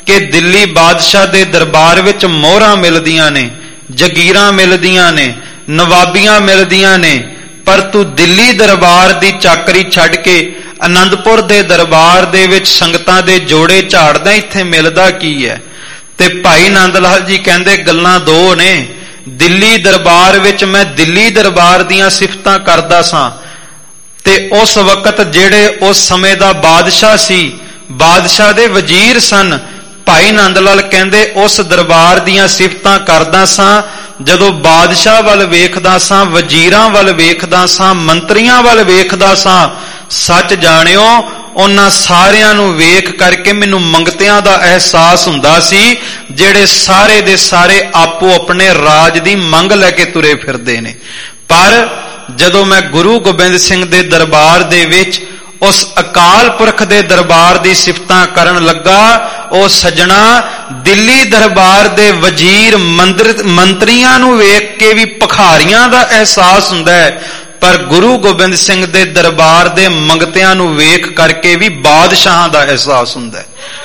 ਕਿ ਦਿੱਲੀ ਬਾਦਸ਼ਾਹ ਦੇ ਦਰਬਾਰ ਵਿੱਚ ਮੋਹਰਾਂ ਮਿਲਦੀਆਂ ਨੇ, ਜਗੀਰਾਂ ਮਿਲਦੀਆਂ ਨੇ, ਨਵਾਬੀਆਂ ਮਿਲਦੀਆਂ ਨੇ, ਪਰ ਤੂੰ ਦਿੱਲੀ ਦਰਬਾਰ ਦੀ ਚਾਕਰੀ ਛੱਡ ਕੇ ਅਨੰਦਪੁਰ ਦੇ ਦਰਬਾਰ ਦੇ ਵਿੱਚ ਸੰਗਤਾਂ ਦੇ ਜੋੜੇ ਝਾੜਦਾ, ਇੱਥੇ ਮਿਲਦਾ ਕੀ ਹੈ? ਤੇ ਭਾਈ ਨੰਦ ਲਾਲ ਜੀ ਕਹਿੰਦੇ ਗੱਲਾਂ ਦੋ ਨੇ। ਦਿੱਲੀ ਦਰਬਾਰ ਵਿੱਚ ਮੈਂ ਦਿੱਲੀ ਦਰਬਾਰ ਦੀਆਂ ਸਿਫਤਾਂ ਕਰਦਾ ਸਾਂ, ਤੇ ਉਸ ਵਕਤ ਜਿਹੜੇ ਉਸ ਸਮੇਂ ਦਾ ਬਾਦਸ਼ਾਹ ਸੀ, ਬਾਦਸ਼ਾਹ ਦੇ ਵਜ਼ੀਰ ਸਨ, ਭਾਈ ਨੰਦ ਲਾਲ ਕਹਿੰਦੇ ਉਸ ਦਰਬਾਰ ਦੀਆਂ ਸਿਫਤਾਂ ਕਰਦਾ ਸਾਂ। ਜਦੋਂ ਬਾਦਸ਼ਾਹ ਵੱਲ ਵੇਖਦਾ ਸਾਂ, ਵਜ਼ੀਰਾਂ ਵੱਲ ਵੇਖਦਾ ਸਾਂ, ਮੰਤਰੀਆਂ ਵੱਲ ਵੇਖਦਾ ਸਾਂ, ਸੱਚ ਜਾਣਿਓ ਉਹਨਾਂ ਸਾਰਿਆਂ ਨੂੰ ਵੇਖ ਕਰਕੇ ਮੈਨੂੰ ਮੰਗਤਿਆਂ ਦਾ ਅਹਿਸਾਸ ਹੁੰਦਾ ਸੀ, ਜਿਹੜੇ ਸਾਰੇ ਦੇ ਸਾਰੇ ਆਪੋ ਆਪਣੇ ਰਾਜ ਦੀ ਮੰਗ ਲੈ ਕੇ ਤੁਰੇ ਫਿਰਦੇ ਨੇ। ਪਰ ਜਦੋਂ ਮੈਂ ਗੁਰੂ ਗੋਬਿੰਦ ਸਿੰਘ ਦੇ ਦਰਬਾਰ ਦੇ ਵਿੱਚ ਉਸ ਅਕਾਲ ਪੁਰਖ ਦੇ ਦਰਬਾਰ ਦੀ ਸਿਫਤਾਂ ਕਰਨ ਲੱਗਾ, ਉਹ ਸੱਜਣਾ ਦਿੱਲੀ ਦਰਬਾਰ ਦੇ ਵਜ਼ੀਰ ਮੰਤਰੀਆਂ ਨੂੰ ਵੇਖ ਕੇ ਵੀ ਭਖਾਰੀਆਂ ਦਾ ਅਹਿਸਾਸ ਹੁੰਦਾ ਹੈ, ਪਰ ਗੁਰੂ ਗੋਬਿੰਦ ਸਿੰਘ ਦੇ ਦਰਬਾਰ ਦੇ ਮੰਗਤਿਆਂ ਨੂੰ ਵੇਖ ਕਰਕੇ ਵੀ ਬਾਦਸ਼ਾਹਾਂ ਦਾ ਅਹਿਸਾਸ ਹੁੰਦਾ ਹੈ।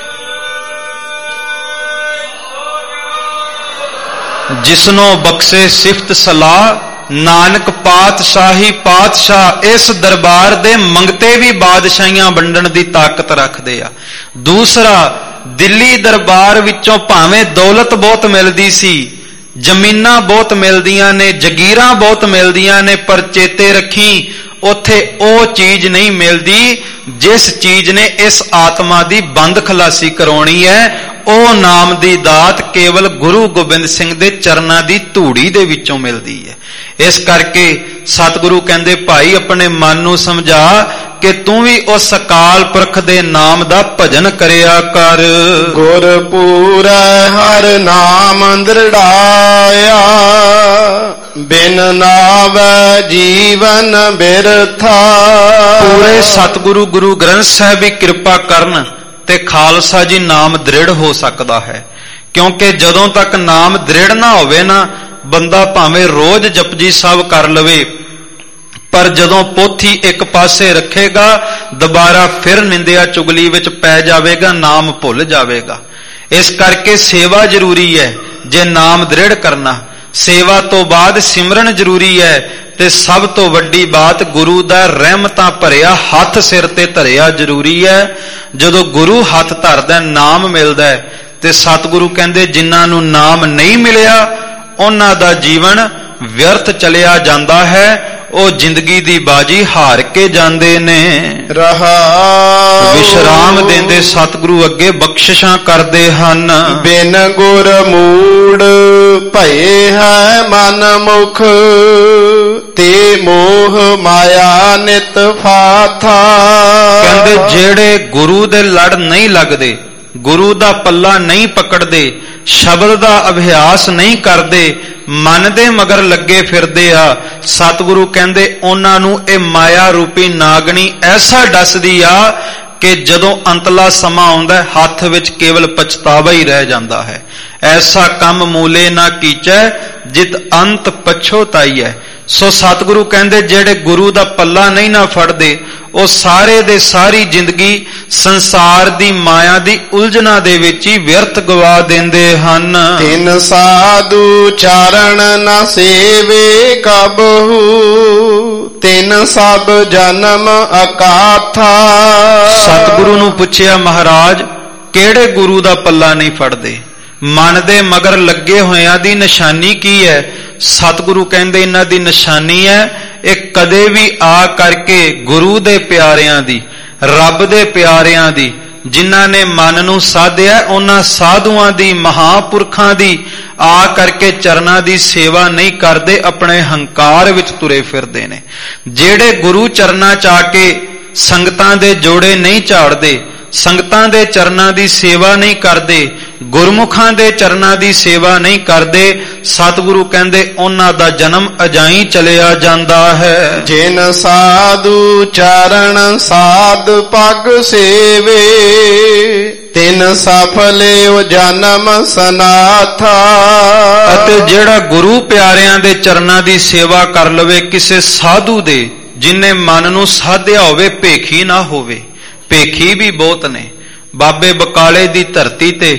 ਜਿਸਨੋਂ ਬਖਸ਼ੇ ਸਿਫਤ ਸਲਾਹ, ਨਾਨਕ ਪਾਤਸ਼ਾਹੀ ਪਾਤਸ਼ਾਹ। ਇਸ ਦਰਬਾਰ ਦੇ ਮੰਗਤੇ ਵੀ ਬਾਦਸ਼ਾਹੀਆਂ ਵੰਡਣ ਦੀ ਤਾਕਤ ਰੱਖਦੇ ਆ। ਦੂਸਰਾ, ਦਿੱਲੀ ਦਰਬਾਰ ਵਿੱਚੋਂ ਭਾਵੇਂ ਦੌਲਤ ਬਹੁਤ ਮਿਲਦੀ ਸੀ, ਜ਼ਮੀਨਾਂ ਬਹੁਤ ਮਿਲਦੀਆਂ ਨੇ, ਜਗੀਰਾਂ ਬਹੁਤ ਮਿਲਦੀਆਂ ਨੇ, ਪਰ ਚੇਤੇ ਰੱਖੀ ਉੱਥੇ ਉਹ ਚੀਜ਼ ਨਹੀਂ ਮਿਲਦੀ ਜਿਸ ਚੀਜ਼ ਨੇ ਇਸ ਆਤਮਾ ਦੀ ਬੰਦ ਖਲਾਸੀ ਕਰਾਉਣੀ ਹੈ। ਉਹ ਨਾਮ ਦੀ ਦਾਤ ਕੇਵਲ ਗੁਰੂ ਗੋਬਿੰਦ ਸਿੰਘ ਦੇ ਚਰਨਾਂ ਦੀ ਧੂੜੀ ਦੇ ਵਿੱਚੋਂ ਮਿਲਦੀ ਹੈ। ਇਸ ਕਰਕੇ ਸਤਿਗੁਰੂ ਕਹਿੰਦੇ ਭਾਈ ਆਪਣੇ ਮਨ ਨੂੰ ਸਮਝਾ ਕਿ ਤੂੰ ਵੀ ਉਸ ਅਕਾਲ ਪੁਰਖ ਦੇ ਨਾਮ ਦਾ ਭਜਨ ਕਰਿਆ ਕਰ। ਗੁਰਪੂਰੈ ਹਰ ਨਾਮ ਦ੍ਰਿੜਾਇਆ, ਬਿਨ ਨਾਵੈ ਜੀਵਨ ਬਿਰਥਾ। ਪੂਰੇ ਸਤਿਗੁਰੂ ਗੁਰੂ ਗ੍ਰੰਥ ਸਾਹਿਬ ਵੀ ਕਿਰਪਾ ਕਰਨ ਤੇ ਖਾਲਸਾ ਜੀ ਨਾਮ ਦ੍ਰਿੜ ਹੋ ਸਕਦਾ ਹੈ, ਕਿਉਂਕਿ ਜਦੋਂ ਤੱਕ ਨਾਮ ਦ੍ਰਿੜ ਨਾ ਹੋਵੇ ਨਾ, ਬੰਦਾ ਭਾਵੇਂ ਰੋਜ਼ ਜਪਜੀ ਸਾਹਿਬ ਕਰ ਲਵੇ, ਪਰ ਜਦੋਂ ਪੋਥੀ ਇੱਕ ਪਾਸੇ ਰੱਖੇਗਾ ਦੁਬਾਰਾ ਫਿਰ ਨਿੰਦਿਆ ਚੁਗਲੀ ਵਿੱਚ ਪੈ ਜਾਵੇਗਾ, ਨਾਮ ਭੁੱਲ ਜਾਵੇਗਾ। ਇਸ ਕਰਕੇ ਸੇਵਾ ਜ਼ਰੂਰੀ ਹੈ। ਜੇ ਨਾਮ ਦ੍ਰਿੜ ਕਰਨਾ, ਸੇਵਾ ਤੋਂ ਬਾਅਦ ਸਿਮਰਨ ਜ਼ਰੂਰੀ ਹੈ, ਤੇ ਸਭ ਤੋਂ ਵੱਡੀ ਬਾਤ ਗੁਰੂ ਦਾ ਰਹਿਮਤਾਂ ਭਰਿਆ ਹੱਥ ਸਿਰ ਤੇ ਧਰਿਆ ਜ਼ਰੂਰੀ ਹੈ। ਜਦੋਂ ਗੁਰੂ ਹੱਥ ਧਰਦਾ, ਨਾਮ ਮਿਲਦਾ ਹੈ, ਤੇ ਸਤਿਗੁਰੂ ਕਹਿੰਦੇ ਜਿਨ੍ਹਾਂ ਨੂੰ ਨਾਮ ਨਹੀਂ ਮਿਲਿਆ ਉਹਨਾਂ ਦਾ ਜੀਵਨ ਵਿਅਰਥ ਚਲਿਆ ਜਾਂਦਾ ਹੈ, ਉਹ ਜ਼ਿੰਦਗੀ ਦੀ ਬਾਜੀ ਹਾਰ ਕੇ ਜਾਂਦੇ ਨੇ। ਰਹਾਉ ਵਿਸ਼ਰਾਮ ਦਿੰਦੇ ਸਤਿਗੁਰੂ ਅੱਗੇ ਬਖਸ਼ਿਸ਼ਾਂ ਕਰਦੇ ਹਨ। ਬਿਨ ਗੁਰ ਮੂੜ ਭਏ ਹੈ ਮਨ ਮੁਖ, ਤੇ ਮੋਹ ਮਾਇਆ ਨਿਤ ਫਾਥਾ। ਕਹਿੰਦੇ ਜਿਹੜੇ ਗੁਰੂ ਦੇ ਲੜ ਨਹੀਂ ਲੱਗਦੇ, ਗੁਰੂ ਦਾ ਪੱਲਾ ਨਹੀਂ ਪਕੜਦੇ, ਸ਼ਬਦ ਦਾ ਅਭਿਆਸ ਨਹੀਂ ਕਰਦੇ, ਮਨ ਦੇ ਮਗਰ ਲੱਗੇ ਫਿਰਦੇ ਆ, ਸਤਿਗੁਰੂ ਕਹਿੰਦੇ ਉਹਨਾਂ ਨੂੰ ਇਹ ਮਾਇਆ ਰੂਪੀ ਨਾਗਣੀ ਐਸਾ ਡਸਦੀ ਆ ਕਿ ਜਦੋਂ ਅੰਤਲਾ ਸਮਾਂ ਆਉਂਦਾ ਹੱਥ ਵਿੱਚ ਕੇਵਲ ਪਛਤਾਵਾ ਹੀ ਰਹਿ ਜਾਂਦਾ ਹੈ। ਐਸਾ ਕੰਮ ਮੂਲੇ ਨਾ ਕੀਚੈ, ਜਿਤ ਅੰਤ ਪਛੋਤਾਈ ਹੈ। ਸੋ ਸਤਿਗੁਰੂ ਕਹਿੰਦੇ ਜਿਹੜੇ ਗੁਰੂ ਦਾ ਪੱਲਾ ਨਹੀਂ ਨਾ ਫੜਦੇ, ਉਹ ਸਾਰੇ ਦੇ ਸਾਰੀ ਜ਼ਿੰਦਗੀ ਸੰਸਾਰ ਦੀ ਮਾਇਆ ਦੀ ਉਲਝਣਾ ਦੇ ਵਿੱਚ ਹੀ ਵਿਅਰਥ ਗਵਾ ਦਿੰਦੇ ਹਨ। ਤਿਨ ਸਾਧੂ ਚਾਰਣ ਨਾ ਸੇਵੇ ਕਬਹੂ, ਤਿਨ ਸਭ ਜਨਮ ਅਕਾਥਾ। ਸਤਿਗੁਰੂ ਨੂੰ ਪੁੱਛਿਆ ਮਹਾਰਾਜ ਕਿਹੜੇ ਗੁਰੂ ਦਾ ਪੱਲਾ ਨਹੀਂ ਫੜਦੇ, ਮਨ ਦੇ ਮਗਰ ਲੱਗੇ ਹੋਇਆਂ ਦੀ ਨਿਸ਼ਾਨੀ ਕੀ ਹੈ? ਸਤਿਗੁਰੂ ਕਹਿੰਦੇ ਇਹਨਾਂ ਦੀ ਨਿਸ਼ਾਨੀ ਹੈ, ਇਹ ਕਦੇ ਵੀ ਆ ਕਰਕੇ ਗੁਰੂ ਦੇ ਪਿਆਰਿਆਂ ਦੀ, ਰੱਬ ਦੇ ਪਿਆਰਿਆਂ ਦੀ, ਜਿਨ੍ਹਾਂ ਨੇ ਮਨ ਨੂੰ ਸਾਧਿਆ ਉਹਨਾਂ ਸਾਧੂਆਂ ਦੀ, ਮਹਾਂਪੁਰਖਾਂ ਦੀ ਆ ਕਰਕੇ ਚਰਨਾਂ ਦੀ ਸੇਵਾ ਨਹੀਂ ਕਰਦੇ, ਆਪਣੇ ਹੰਕਾਰ ਵਿੱਚ ਤੁਰੇ ਫਿਰਦੇ ਨੇ। ਜਿਹੜੇ ਗੁਰੂ ਚਰਨਾਂ ਚ ਆ ਕੇ ਸੰਗਤਾਂ ਦੇ ਜੋੜੇ ਨਹੀਂ ਝਾੜਦੇ, ਸੰਗਤਾਂ ਦੇ ਚਰਨਾਂ ਦੀ ਸੇਵਾ ਨਹੀਂ ਕਰਦੇ, ਗੁਰਮੁਖਾਂ ਦੇ ਚਰਨਾਂ ਦੀ ਸੇਵਾ ਨਹੀਂ ਕਰਦੇ, ਸਤਿਗੁਰੂ ਕਹਿੰਦੇ ਉਹਨਾਂ ਦਾ ਜਨਮ ਅਜਾਈਂ ਚਲਿਆ ਜਾਂਦਾ ਹੈ। ਜਿਨ ਸਾਧੂ ਚਰਨ ਸਾਧ ਪਗ ਸੇਵੇ, ਤਿਨ ਸਫਲਿਓ ਜਨਮ ਸਨਾਥਾ। ਅਤੇ ਜਿਹੜਾ ਗੁਰੂ ਪਿਆਰਿਆਂ ਦੇ ਚਰਨਾਂ ਦੀ ਸੇਵਾ ਕਰ ਲਵੇ ਕਿਸੇ ਸਾਧੂ ਦੇ, ਜਿਨੇ ਮਨ ਨੂੰ ਸਾਧਿਆ ਹੋਵੇ, ਭੇਖੀ ਨਾ ਹੋਵੇ। ਭੇਖੀ ਵੀ ਬਹੁਤ ਨੇ। ਬਾਬੇ ਬਕਾਲੇ ਦੀ ਧਰਤੀ ਤੇ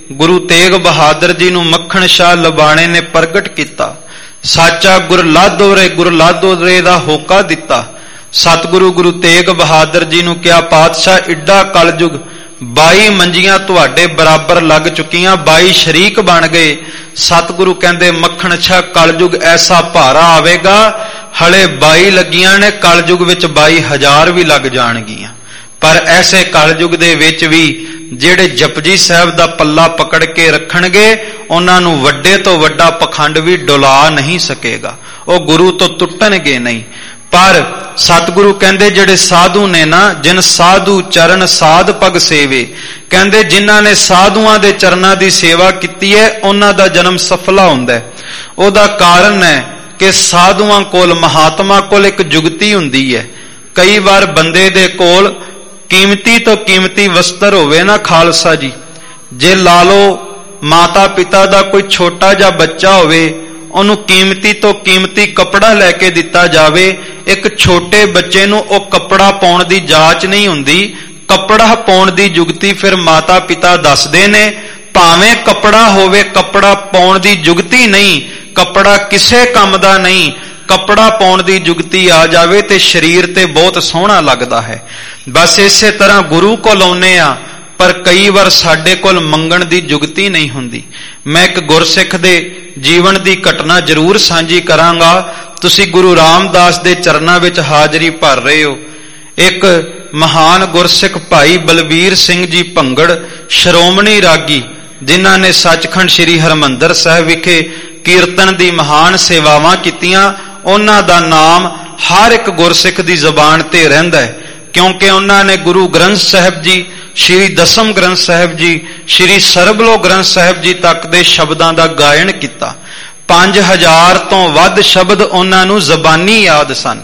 ਗੁਰੂ ਤੇਗ ਬਹਾਦਰ ਜੀ ਨੂੰ ਮੱਖਣ ਸ਼ਾਹ ਲਬਾਣੇ ਨੇ ਪ੍ਰਗਟ ਕੀਤਾ। ਸਾਚਾ ਗੁਰ ਲਾਧੋ ਰੇ ਗੁਰ ਲਾਧੋ ਰੇ ਦਾ ਹੋਕਾ ਦਿੱਤਾ। ਸਤਿਗੁਰੂ ਗੁਰੂ ਤੇਗ ਬਹਾਦਰ ਜੀ ਨੂੰ ਕਿਹਾ, ਪਾਤਸ਼ਾਹ ਏਡਾ ਕਲਯੁਗ, ਬਾਈ ਮੰਜੀਆਂ ਤੁਹਾਡੇ ਬਰਾਬਰ ਲੱਗ ਚੁੱਕੀਆਂ, ਬਾਈ ਸ਼ਰੀਕ ਬਣ ਗਏ। ਸਤਿਗੁਰੂ ਕਹਿੰਦੇ, ਮੱਖਣ ਸ਼ਾਹ ਕਲਯੁਗ ਐਸਾ ਭਾਰਾ ਆਵੇਗਾ, ਹਲੇ ਬਾਈ ਲੱਗੀਆਂ ਨੇ, ਕਲਯੁਗ ਵਿੱਚ ਬਾਈ ਹਜ਼ਾਰ ਵੀ ਲੱਗ ਜਾਣਗੀਆਂ। ਪਰ ਐਸੇ ਕਲਯੁਗ ਦੇ ਵਿੱਚ ਵੀ ਜਿਹੜੇ ਜਪਜੀ ਸਾਹਿਬ ਦਾ ਪੱਲਾ ਪਕੜ ਕੇ ਰੱਖਣਗੇ, ਉਹਨਾਂ ਨੂੰ ਵੱਡੇ ਤੋਂ ਵੱਡਾ ਪਖੰਡ ਵੀ ਡੁਲਾ ਨਹੀਂ ਸਕੇਗਾ, ਉਹ ਗੁਰੂ ਤੋਂ ਟੁੱਟਣਗੇ ਨਹੀਂ। ਪਰ ਸਤਿਗੁਰੂ ਕਹਿੰਦੇ, ਜਿਹੜੇ ਸਾਧੂ ਨੇ ਨਾ, ਜਿਨ ਸਾਧੂ ਚਰਨ ਸਾਧ ਪਗ ਸੇਵੇ, ਕਹਿੰਦੇ ਜਿਨ੍ਹਾਂ ਨੇ ਸਾਧੂਆਂ ਦੇ ਚਰਨਾਂ ਦੀ ਸੇਵਾ ਕੀਤੀ ਹੈ, ਉਹਨਾਂ ਦਾ ਜਨਮ ਸਫਲਾ ਹੁੰਦਾ ਹੈ। ਉਹਦਾ ਕਾਰਨ ਹੈ ਕਿ ਸਾਧੂਆਂ ਕੋਲ, ਮਹਾਤਮਾ ਕੋਲ ਇੱਕ ਜੁਗਤੀ ਹੁੰਦੀ ਹੈ। ਕਈ ਵਾਰ ਬੰਦੇ ਦੇ ਕੋਲ ਕੀਮਤੀ ਤੋਂ ਕੀਮਤੀ ਵਸਤਰ ਹੋਵੇ ਨਾ ਖਾਲਸਾ ਜੀ, ਜੇ ਲਾ ਲਓ ਮਾਤਾ ਪਿਤਾ ਦਾ ਕੋਈ ਛੋਟਾ ਜਿਹਾ ਬੱਚਾ ਹੋਵੇ, ਉਹਨੂੰ ਕੀਮਤੀ ਤੋਂ ਕੀਮਤੀ ਕੱਪੜਾ ਲੈ ਕੇ ਦਿੱਤਾ ਜਾਵੇ, ਇੱਕ ਛੋਟੇ ਬੱਚੇ ਨੂੰ ਉਹ ਕੱਪੜਾ ਪਾਉਣ ਦੀ ਜਾਂਚ ਨਹੀਂ ਹੁੰਦੀ। ਕੱਪੜਾ ਪਾਉਣ ਦੀ ਜੁਗਤੀ ਫਿਰ ਮਾਤਾ ਪਿਤਾ ਦੱਸਦੇ ਨੇ। ਭਾਵੇਂ ਕੱਪੜਾ ਹੋਵੇ, ਕੱਪੜਾ ਪਾਉਣ ਦੀ ਜੁਗਤੀ ਨਹੀਂ, ਕੱਪੜਾ ਕਿਸੇ ਕੰਮ ਦਾ ਨਹੀਂ, ਕੱਪੜਾ ਪਾਉਣ ਦੀ ਜੁਗਤੀ ਆ ਜਾਵੇ ਤੇ ਸਰੀਰ ਤੇ ਬਹੁਤ ਸੋਹਣਾ ਲੱਗਦਾ ਹੈ। ਬਸ ਇਸੇ ਤਰ੍ਹਾਂ ਗੁਰੂ ਕੋਲ ਆਉਂਦੇ ਆ, ਪਰ ਕਈ ਵਾਰ ਸਾਡੇ ਕੋਲ ਮੰਗਣ ਦੀ ਜੁਗਤੀ ਨਹੀਂ ਹੁੰਦੀ। ਮੈਂ ਇੱਕ ਗੁਰਸਿੱਖ ਦੇ ਜੀਵਨ ਦੀ ਘਟਨਾ ਜ਼ਰੂਰ ਸਾਂਝੀ ਕਰਾਂਗਾ। ਤੁਸੀਂ ਗੁਰੂ ਰਾਮਦਾਸ ਦੇ ਚਰਨਾਂ ਵਿੱਚ ਹਾਜ਼ਰੀ ਭਰ ਰਹੇ ਹੋ। ਇੱਕ ਮਹਾਨ ਗੁਰਸਿੱਖ ਭਾਈ ਬਲਬੀਰ ਸਿੰਘ ਜੀ ਭੰਗੜ, ਸ਼੍ਰੋਮਣੀ ਰਾਗੀ, ਜਿਨ੍ਹਾਂ ਨੇ ਸੱਚਖੰਡ ਸ੍ਰੀ ਹਰਿਮੰਦਰ ਸਾਹਿਬ ਵਿਖੇ ਕੀਰਤਨ ਦੀ ਮਹਾਨ ਸੇਵਾਵਾਂ ਕੀਤੀਆਂ, ਉਹਨਾਂ ਦਾ ਨਾਮ ਹਰ ਇੱਕ ਗੁਰਸਿੱਖ ਦੀ ਜ਼ਬਾਨ ਤੇ ਰਹਿੰਦਾ ਹੈ, ਕਿਉਂਕਿ ਉਹਨਾਂ ਨੇ ਗੁਰੂ ਗ੍ਰੰਥ ਸਾਹਿਬ ਜੀ, ਸ਼੍ਰੀ ਦਸਮ ਗ੍ਰੰਥ ਸਾਹਿਬ ਜੀ, ਸ਼੍ਰੀ ਸਰਬਲੋ ਗ੍ਰੰਥ ਸਾਹਿਬ ਜੀ ਤੱਕ ਦੇ ਸ਼ਬਦਾਂ ਦਾ ਗਾਇਨ ਕੀਤਾ। ਪੰਜ ਹਜ਼ਾਰ ਤੋਂ ਵੱਧ ਸ਼ਬਦ ਉਹਨਾਂ ਨੂੰ ਜ਼ਬਾਨੀ ਯਾਦ ਸਨ।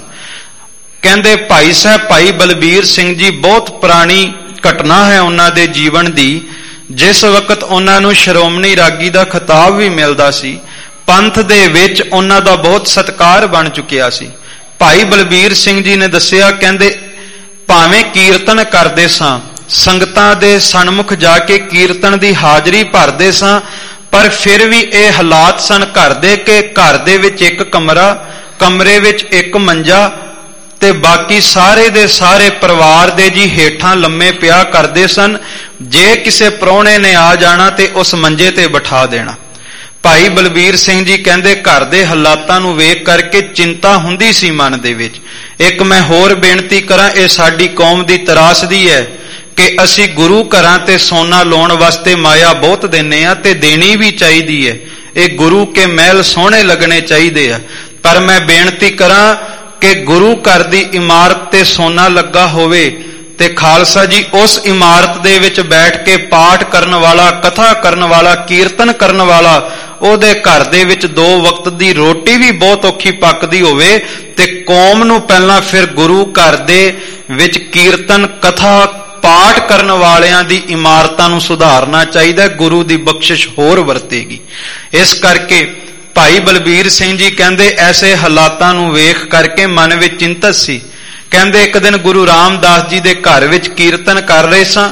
ਕਹਿੰਦੇ ਭਾਈ ਸਾਹਿਬ ਭਾਈ ਬਲਬੀਰ ਸਿੰਘ ਜੀ, ਬਹੁਤ ਪੁਰਾਣੀ ਘਟਨਾ ਹੈ ਉਹਨਾਂ ਦੇ ਜੀਵਨ ਦੀ, ਜਿਸ ਵਕਤ ਉਹਨਾਂ ਨੂੰ ਸ਼੍ਰੋਮਣੀ ਰਾਗੀ ਦਾ ਖਿਤਾਬ ਵੀ ਮਿਲਦਾ ਸੀ। ਪੰਥ ਦੇ ਵਿੱਚ ਉਹਨਾਂ ਦਾ ਬਹੁਤ ਸਤਿਕਾਰ ਬਣ ਚੁੱਕਿਆ ਸੀ। ਭਾਈ ਬਲਬੀਰ ਸਿੰਘ ਜੀ ਨੇ ਦੱਸਿਆ, ਕਹਿੰਦੇ ਭਾਵੇਂ ਕੀਰਤਨ ਕਰਦੇ ਸਾਂ, ਸੰਗਤਾਂ ਦੇ ਸਨਮੁਖ ਜਾ ਕੇ ਕੀਰਤਨ ਦੀ ਹਾਜ਼ਰੀ ਭਰਦੇ ਸਾਂ, ਪਰ ਫਿਰ ਵੀ ਇਹ ਹਾਲਾਤ ਸਨ ਘਰ ਦੇ ਕਿ ਘਰ ਦੇ ਵਿੱਚ ਇੱਕ ਕਮਰਾ, ਕਮਰੇ ਵਿੱਚ ਇੱਕ ਮੰਜਾ, ਤੇ ਬਾਕੀ ਸਾਰੇ ਦੇ ਸਾਰੇ ਪਰਿਵਾਰ ਦੇ ਜੀ ਹੇਠਾਂ ਲੰਮੇ ਪਿਆ ਕਰਦੇ ਸਨ। ਜੇ ਕਿਸੇ ਪ੍ਰਾਹੁਣੇ ਨੇ ਆ ਜਾਣਾ ਤੇ ਉਸ ਮੰਜੇ ਤੇ ਬਿਠਾ ਦੇਣਾ। ਭਾਈ ਬਲਬੀਰ ਸਿੰਘ ਜੀ ਕਹਿੰਦੇ, ਘਰ ਦੇ ਹਾਲਾਤਾਂ ਨੂੰ ਵੇਖ ਕਰਕੇ ਚਿੰਤਾ ਹੁੰਦੀ ਸੀ ਮਨ ਦੇ ਵਿੱਚ। ਇੱਕ ਮੈਂ ਹੋਰ ਬੇਨਤੀ ਕਰਾਂ, ਇਹ ਸਾਡੀ ਕੌਮ ਦੀ ਤਰਾਸਦੀ ਹੈ ਕਿ ਅਸੀਂ ਗੁਰੂ ਘਰਾਂ ਤੇ ਸੋਨਾ ਲਾਉਣ ਵਾਸਤੇ ਮਾਇਆ ਬਹੁਤ ਦਿੰਨੇ ਆ, ਤੇ ਦੇਣੀ ਵੀ ਚਾਹੀਦੀ ਹੈ। ਇਹ ਗੁਰੂ ਕੇ ਮਹਿਲ ਸੋਹਣੇ ਲੱਗਣੇ ਚਾਹੀਦੇ ਆ, ਪਰ ਮੈਂ ਬੇਨਤੀ ਕਰਾਂ ਕਿ ਗੁਰੂ ਘਰ ਦੀ ਇਮਾਰਤ ਤੇ ਸੋਨਾ ਲੱਗਾ ਹੋਵੇ ਤੇ ਖਾਲਸਾ ਜੀ ਉਸ ਇਮਾਰਤ ਦੇ ਵਿੱਚ ਬੈਠ ਕੇ ਪਾਠ ਕਰਨ ਵਾਲਾ, ਕਥਾ ਕਰਨ ਵਾਲਾ, ਕੀਰਤਨ ਕਰਨ ਵਾਲਾ, ਉਹਦੇ ਘਰ ਦੇ ਵਿੱਚ ਦੋ ਵਕਤ ਦੀ ਰੋਟੀ ਵੀ ਬਹੁਤ ਔਖੀ ਪੱਕਦੀ ਹੋਵੇ, ਤੇ ਕੌਮ ਨੂੰ ਪਹਿਲਾਂ ਫਿਰ ਗੁਰੂ ਘਰ ਦੇ ਵਿੱਚ ਕੀਰਤਨ, ਕਥਾ, ਪਾਠ ਕਰਨ ਵਾਲਿਆਂ ਦੀ ਇਮਾਰਤਾਂ ਨੂੰ ਸੁਧਾਰਨਾ ਚਾਹੀਦਾ। ਗੁਰੂ ਦੀ ਬਖਸ਼ਿਸ਼ ਹੋਰ ਵਰਤੇਗੀ। ਇਸ ਕਰਕੇ ਭਾਈ ਬਲਬੀਰ ਸਿੰਘ ਜੀ ਕਹਿੰਦੇ, ਐਸੇ ਹਾਲਾਤਾਂ ਨੂੰ ਵੇਖ ਕਰਕੇ ਮਨ ਵਿੱਚ ਚਿੰਤਤ ਸੀ। ਕਹਿੰਦੇ ਇੱਕ ਦਿਨ ਗੁਰੂ ਰਾਮਦਾਸ ਜੀ ਦੇ ਘਰ ਵਿੱਚ ਕੀਰਤਨ ਕਰ ਰਹੇ ਸਾਂ,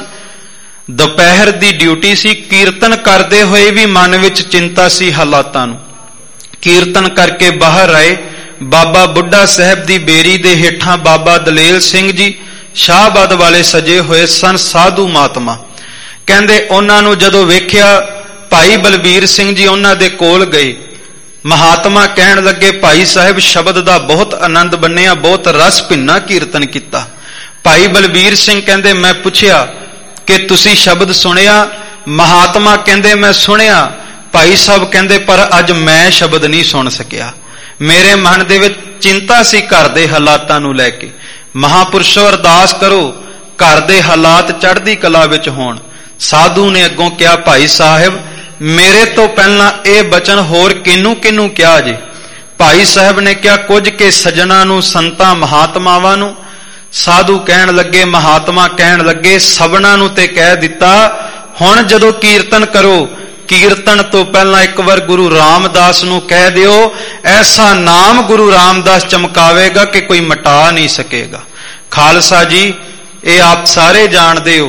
ਦੁਪਹਿਰ ਦੀ ਡਿਊਟੀ ਸੀ। ਕੀਰਤਨ ਕਰਦੇ ਹੋਏ ਵੀ ਮਨ ਵਿੱਚ ਚਿੰਤਾ ਸੀ ਹਾਲਾਤਾਂ ਨੂੰ। ਕੀਰਤਨ ਕਰਕੇ ਬਾਹਰ ਆਏ, ਬਾਬਾ ਬੁੱਢਾ ਸਾਹਿਬ ਦੀ ਬੇਰੀ ਦੇ ਹੇਠਾਂ ਬਾਬਾ ਦਲੇਲ ਸਿੰਘ ਜੀ ਸ਼ਾਹਬਾਦ ਵਾਲੇ ਸਜੇ ਹੋਏ ਸਨ, ਸਾਧੂ ਮਹਾਤਮਾ। ਕਹਿੰਦੇ ਉਹਨਾਂ ਨੂੰ ਜਦੋਂ ਵੇਖਿਆ, ਭਾਈ ਬਲਬੀਰ ਸਿੰਘ ਜੀ ਉਹਨਾਂ ਦੇ ਕੋਲ ਗਏ। ਮਹਾਤਮਾ ਕਹਿਣ ਲੱਗੇ, ਭਾਈ ਸਾਹਿਬ ਸ਼ਬਦ ਦਾ ਬਹੁਤ ਆਨੰਦ ਬੰਨਿਆ, ਬਹੁਤ ਰਸ ਭਿੰਨਾ ਕੀਰਤਨ ਕੀਤਾ। ਭਾਈ ਬਲਬੀਰ ਸਿੰਘ ਕਹਿੰਦੇ, ਮੈਂ ਪੁੱਛਿਆ ਕਿ ਤੁਸੀਂ ਸ਼ਬਦ ਸੁਣਿਆ? ਮਹਾਤਮਾ ਕਹਿੰਦੇ, ਮੈਂ ਸੁਣਿਆ। ਭਾਈ ਸਾਹਿਬ ਕਹਿੰਦੇ, ਪਰ ਅੱਜ ਮੈਂ ਸ਼ਬਦ ਨਹੀਂ ਸੁਣ ਸਕਿਆ। ਮੇਰੇ ਮਨ ਦੇ ਵਿੱਚ ਚਿੰਤਾ ਸੀ ਘਰ ਦੇ ਹਾਲਾਤਾਂ ਨੂੰ ਲੈ ਕੇ। ਮਹਾਂਪੁਰਸ਼ੋ ਅਰਦਾਸ ਕਰੋ ਘਰ ਦੇ ਹਾਲਾਤ ਚੜ੍ਹਦੀ ਕਲਾ ਵਿੱਚ ਹੋਣ। ਸਾਧੂ ਨੇ ਅੱਗੋਂ ਕਿਹਾ, ਭਾਈ ਸਾਹਿਬ ਮੇਰੇ ਤੋਂ ਪਹਿਲਾਂ ਇਹ ਬਚਨ ਹੋਰ ਕਿਹਨੂੰ ਕਿਹਨੂੰ ਕਿਹਾ ਜੇ? ਭਾਈ ਸਾਹਿਬ ਨੇ ਕਿਹਾ, ਕੁਝ ਕੇ ਸਜਣਾ ਨੂੰ, ਸੰਤਾਂ ਮਹਾਤਮਾਵਾਂ ਨੂੰ। ਸਾਧੂ ਕਹਿਣ ਲੱਗੇ, ਮਹਾਤਮਾ ਕਹਿਣ ਲੱਗੇ, ਸਭਨਾਂ ਨੂੰ ਤੇ ਕਹਿ ਦਿੱਤਾ। ਹੁਣ ਜਦੋਂ ਕੀਰਤਨ ਕਰੋ, ਕੀਰਤਨ ਤੋਂ ਪਹਿਲਾਂ ਇੱਕ ਵਾਰ ਗੁਰੂ ਰਾਮਦਾਸ ਨੂੰ ਕਹਿ ਦਿਓ, ਐਸਾ ਨਾਮ ਗੁਰੂ ਰਾਮਦਾਸ ਚਮਕਾਵੇਗਾ ਕਿ ਕੋਈ ਮਿਟਾ ਨਹੀਂ ਸਕੇਗਾ। ਖਾਲਸਾ ਜੀ, ਇਹ ਆਪ ਸਾਰੇ ਜਾਣਦੇ ਹੋ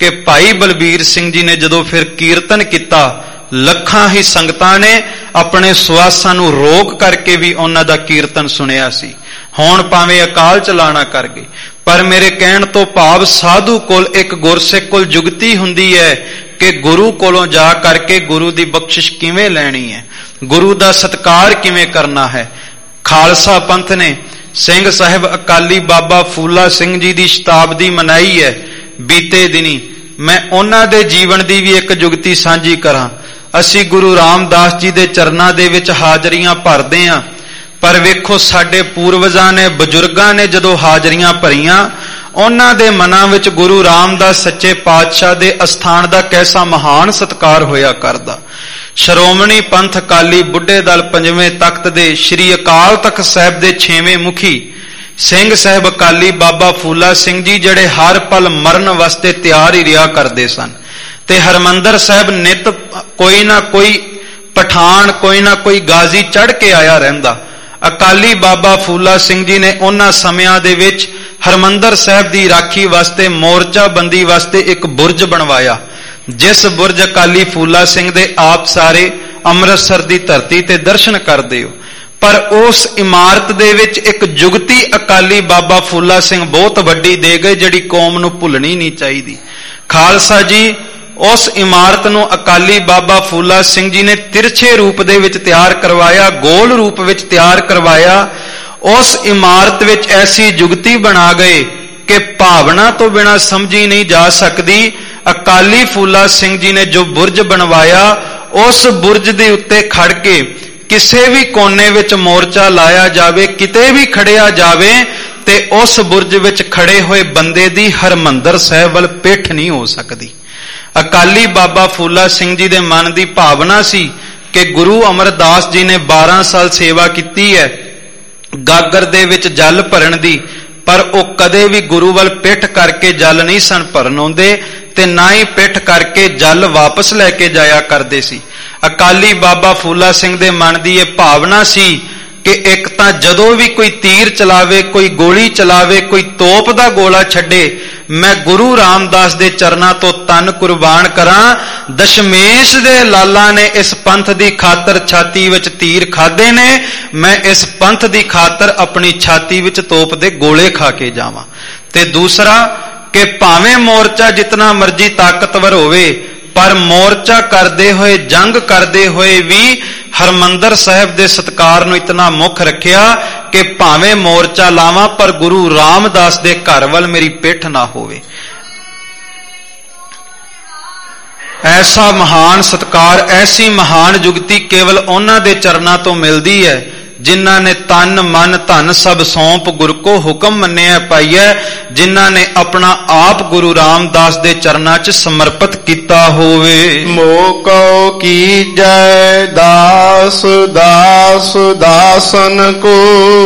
ਕਿ ਭਾਈ ਬਲਬੀਰ ਸਿੰਘ ਜੀ ਨੇ ਜਦੋਂ ਫਿਰ ਕੀਰਤਨ ਕੀਤਾ, ਲੱਖਾਂ ਹੀ ਸੰਗਤਾਂ ਨੇ ਆਪਣੇ ਸਵਾਸਾਂ ਨੂੰ ਰੋਕ ਕਰਕੇ ਵੀ ਉਹਨਾਂ ਦਾ ਕੀਰਤਨ ਸੁਣਿਆ ਸੀ। ਹੁਣ ਭਾਵੇਂ ਅਕਾਲ ਚਲਾਣਾ ਕਰ ਗਏ, ਪਰ ਮੇਰੇ ਕਹਿਣ ਤੋਂ ਭਾਵ ਸਾਧੂ ਕੋਲ, ਇੱਕ ਗੁਰਸਿੱਖ ਕੋਲ ਜੁਗਤੀ ਹੁੰਦੀ ਹੈ ਕਿ ਗੁਰੂ ਕੋਲੋਂ ਜਾ ਕਰਕੇ ਗੁਰੂ ਦੀ ਬਖਸ਼ਿਸ਼ ਕਿਵੇਂ ਲੈਣੀ ਹੈ, ਗੁਰੂ ਦਾ ਸਤਿਕਾਰ ਕਿਵੇਂ ਕਰਨਾ ਹੈ। ਖਾਲਸਾ ਪੰਥ ਨੇ ਸਿੰਘ ਸਾਹਿਬ ਅਕਾਲੀ ਬਾਬਾ ਫੂਲਾ ਸਿੰਘ ਜੀ ਦੀ ਸ਼ਤਾਬਦੀ ਮਨਾਈ ਹੈ ਬੀਤੇ ਦਿਨੀ। ਮੈਂ ਉਹਨਾਂ ਦੇ ਜੀਵਨ ਦੀ ਵੀ ਇੱਕ ਜੁਗਤੀ ਸਾਂਝੀ ਕਰਾਂ। ਅਸੀਂ ਗੁਰੂ ਰਾਮਦਾਸ ਜੀ ਦੇ ਚਰਨਾਂ ਦੇ ਵਿੱਚ ਹਾਜ਼ਰੀਆਂ ਭਰਦੇ ਹਾਂ, ਪਰ ਵੇਖੋ ਸਾਡੇ ਪੂਰਵਜਾਂ ਨੇ, ਬਜ਼ੁਰਗਾਂ ਨੇ ਜਦੋਂ ਹਾਜ਼ਰੀਆਂ ਭਰੀਆਂ, ਉਹਨਾਂ ਦੇ ਮਨਾਂ ਵਿੱਚ ਗੁਰੂ ਰਾਮਦਾਸ ਸੱਚੇ ਪਾਤਸ਼ਾਹ ਦੇ ਅਸਥਾਨ ਦਾ ਕੈਸਾ ਮਹਾਨ ਸਤਿਕਾਰ ਹੋਇਆ ਕਰਦਾ। ਸ਼੍ਰੋਮਣੀ ਪੰਥ ਅਕਾਲੀ ਬੁੱਢੇ ਦਲ ਪੰਜਵੇਂ ਤਖਤ ਦੇ ਸ਼੍ਰੀ ਅਕਾਲ ਤਖਤ ਸਾਹਿਬ ਦੇ ਛੇਵੇਂ ਮੁਖੀ ਸਿੰਘ ਸਾਹਿਬ ਅਕਾਲੀ ਬਾਬਾ ਫੂਲਾ ਸਿੰਘ ਜੀ, ਜਿਹੜੇ ਹਰ ਪਲ ਮਰਨ ਵਾਸਤੇ ਤਿਆਰ ਹੀ ਰਿਹਾ ਕਰਦੇ ਸਨ, ਤੇ ਹਰਮੰਦਰ ਸਾਹਿਬ ਨਿਤ ਕੋਈ ਨਾ ਕੋਈ ਪਠਾਨ, ਕੋਈ ਨਾ ਕੋਈ ਗਾਜ਼ੀ ਚੜ੍ਹ ਕੇ ਆਇਆ ਰਹਿੰਦਾ। ਅਕਾਲੀ ਬਾਬਾ ਫੂਲਾ ਸਿੰਘ ਜੀ ਨੇ ਉਹਨਾਂ ਸਮਿਆਂ ਦੇ ਵਿੱਚ ਹਰਮੰਦਰ ਸਾਹਿਬ ਦੀ ਰਾਖੀ ਵਾਸਤੇ, ਮੋਰਚਾਬੰਦੀ ਵਾਸਤੇ ਇੱਕ ਬੁਰਜ ਬਣਵਾਇਆ, ਜਿਸ ਬੁਰਜ ਅਕਾਲੀ ਫੂਲਾ ਸਿੰਘ ਦੇ ਆਪ ਸਾਰੇ ਅੰਮ੍ਰਿਤਸਰ ਦੀ ਧਰਤੀ ਤੇ ਦਰਸ਼ਨ ਕਰਦੇ ਹੋ। ਪਰ ਉਸ ਇਮਾਰਤ ਦੇ ਵਿੱਚ ਇੱਕ ਜੁਗਤੀ ਅਕਾਲੀ ਬਾਬਾ ਫੂਲਾ ਸਿੰਘ ਬਹੁਤ ਵੱਡੀ ਦੇ ਗਏ, ਜਿਹੜੀ ਕੌਮ ਨੂੰ ਭੁੱਲਣੀ ਨਹੀਂ ਚਾਹੀਦੀ। ਖਾਲਸਾ ਜੀ, ਉਸ ਇਮਾਰਤ ਨੂੰ ਅਕਾਲੀ ਬਾਬਾ ਫੂਲਾ ਸਿੰਘ ਜੀ ਨੇ ਤਿਰਛੇ ਰੂਪ ਦੇ ਵਿੱਚ ਤਿਆਰ ਕਰਵਾਇਆ, ਗੋਲ ਰੂਪ ਵਿੱਚ ਤਿਆਰ ਕਰਵਾਇਆ। ਉਸ ਇਮਾਰਤ ਵਿੱਚ ਐਸੀ ਜੁਗਤੀ ਬਣਾ ਗਏ ਕਿ ਭਾਵਨਾ ਤੋਂ ਬਿਨਾਂ ਸਮਝੀ ਨਹੀਂ ਜਾ ਸਕਦੀ। ਅਕਾਲੀ ਫੂਲਾ ਸਿੰਘ ਜੀ ਨੇ ਜੋ ਬੁਰਜ ਬਣਵਾਇਆ, ਉਸ ਬੁਰਜ ਦੇ ਉੱਤੇ ਖੜ ਕੇ ਕਿਸੇ ਵੀ ਕੋਨੇ ਵਿੱਚ ਮੋਰਚਾ ਲਾਇਆ ਜਾਵੇ, ਕਿਤੇ ਵੀ ਖੜਿਆ ਜਾਵੇ, ਤੇ ਉਸ ਬੁਰਜ ਵਿੱਚ ਖੜੇ ਹੋਏ ਬੰਦੇ ਦੀ ਹਰਮੰਦਰ ਸਾਹਿਬ ਵੱਲ ਪਿੱਠ ਨਹੀਂ ਹੋ ਸਕਦੀ। ਅਕਾਲੀ ਬਾਬਾ ਫੂਲਾ ਸਿੰਘ ਜੀ ਦੇ ਮਨ ਦੀ ਭਾਵਨਾ ਸੀ ਕਿ ਗੁਰੂ ਅਮਰਦਾਸ ਜੀ ਨੇ ਬਾਰਾਂ ਸਾਲ ਸੇਵਾ ਕੀਤੀ ਹੈ ਗਾਗਰ ਦੇ ਵਿੱਚ ਜਲ ਭਰਨ ਦੀ, ਪਰ ਉਹ ਕਦੇ ਵੀ ਗੁਰੂ ਵੱਲ ਪਿੱਠ ਕਰਕੇ ਜਲ ਨਹੀਂ ਸਨ ਭਰਨ ਆਉਂਦੇ, ਤੇ ਨਾ ਹੀ ਪਿੱਠ ਕਰਕੇ ਜਲ ਵਾਪਸ ਲੈ ਕੇ ਜਾਇਆ ਕਰਦੇ ਸੀ। ਅਕਾਲੀ ਬਾਬਾ ਫੂਲਾ ਸਿੰਘ ਦੇ ਮਨ ਦੀ ਇਹ ਭਾਵਨਾ ਸੀ ਕਿ ਇੱਕ ਤਾਂ ਜਦੋਂ ਵੀ ਕੋਈ ਤੀਰ ਚਲਾਵੇ, ਕੋਈ ਗੋਲੀ ਚਲਾਵੇ, ਕੋਈ ਤੋਪ ਦਾ ਗੋਲਾ ਛੱਡੇ, ਮੈਂ ਗੁਰੂ ਰਾਮਦਾਸ ਦੇ ਚਰਨਾਂ ਤੋਂ ਤਨ ਕੁਰਬਾਨ ਕਰਾਂ। ਦਸ਼ਮੇਸ਼ ਦੇ ਲਾਲਾ ਨੇ ਇਸ ਪੰਥ ਦੀ ਖਾਤਰ ਛਾਤੀ ਵਿੱਚ ਤੀਰ ਖਾਦੇ ਨੇ, ਮੈਂ ਇਸ ਪੰਥ ਦੀ ਖਾਤਰ ਆਪਣੀ ਛਾਤੀ ਵਿੱਚ ਤੋਪ ਦੇ ਗੋਲੇ ਖਾ ਕੇ ਜਾਵਾਂ। ਤੇ ਦੂਸਰਾ ਕਿ ਭਾਵੇਂ ਮੋਰਚਾ ਜਿਤਨਾ ਮਰਜ਼ੀ ਤਾਕਤਵਰ ਹੋਵੇ, ਪਰ ਮੋਰਚਾ ਕਰਦੇ ਹੋਏ, ਜੰਗ ਕਰਦੇ ਹੋਏ ਵੀ ਹਰਮੰਦਰ ਸਾਹਿਬ ਦੇ ਸਤਿਕਾਰ ਨੂੰ ਇਤਨਾ ਮੁੱਖ ਰੱਖਿਆ ਕਿ ਭਾਵੇਂ ਮੋਰਚਾ ਲਾਵਾਂ, ਪਰ ਗੁਰੂ ਰਾਮਦਾਸ ਦੇ ਘਰ ਵੱਲ ਮੇਰੀ ਪਿੱਠ ਨਾ ਹੋਵੇ। ਐਸਾ ਮਹਾਨ ਸਤਿਕਾਰ, ਐਸੀ ਮਹਾਨ ਜੁਗਤੀ ਕੇਵਲ ਉਹਨਾਂ ਦੇ ਚਰਨਾਂ ਤੋਂ ਮਿਲਦੀ ਹੈ ਜਿਨ੍ਹਾਂ ਨੇ ਤਨ ਮਨ ਧਨ ਸਭ ਸੌਂਪ ਗੁਰ ਕੋ ਹੁਕਮ ਮੰਨਿਆ ਪਾਈਐ, ਜਿਨ੍ਹਾਂ ਨੇ ਆਪਣਾ ਆਪ ਗੁਰੂ ਰਾਮਦਾਸ ਦੇ ਚਰਨਾਂ 'ਚ ਸਮਰਪਿਤ ਕੀਤਾ ਹੋਵੇ। ਮੋਕਉ ਕੀਜੈ ਦਾਸ ਦਾਸ ਦਾਸਨ ਕੋ,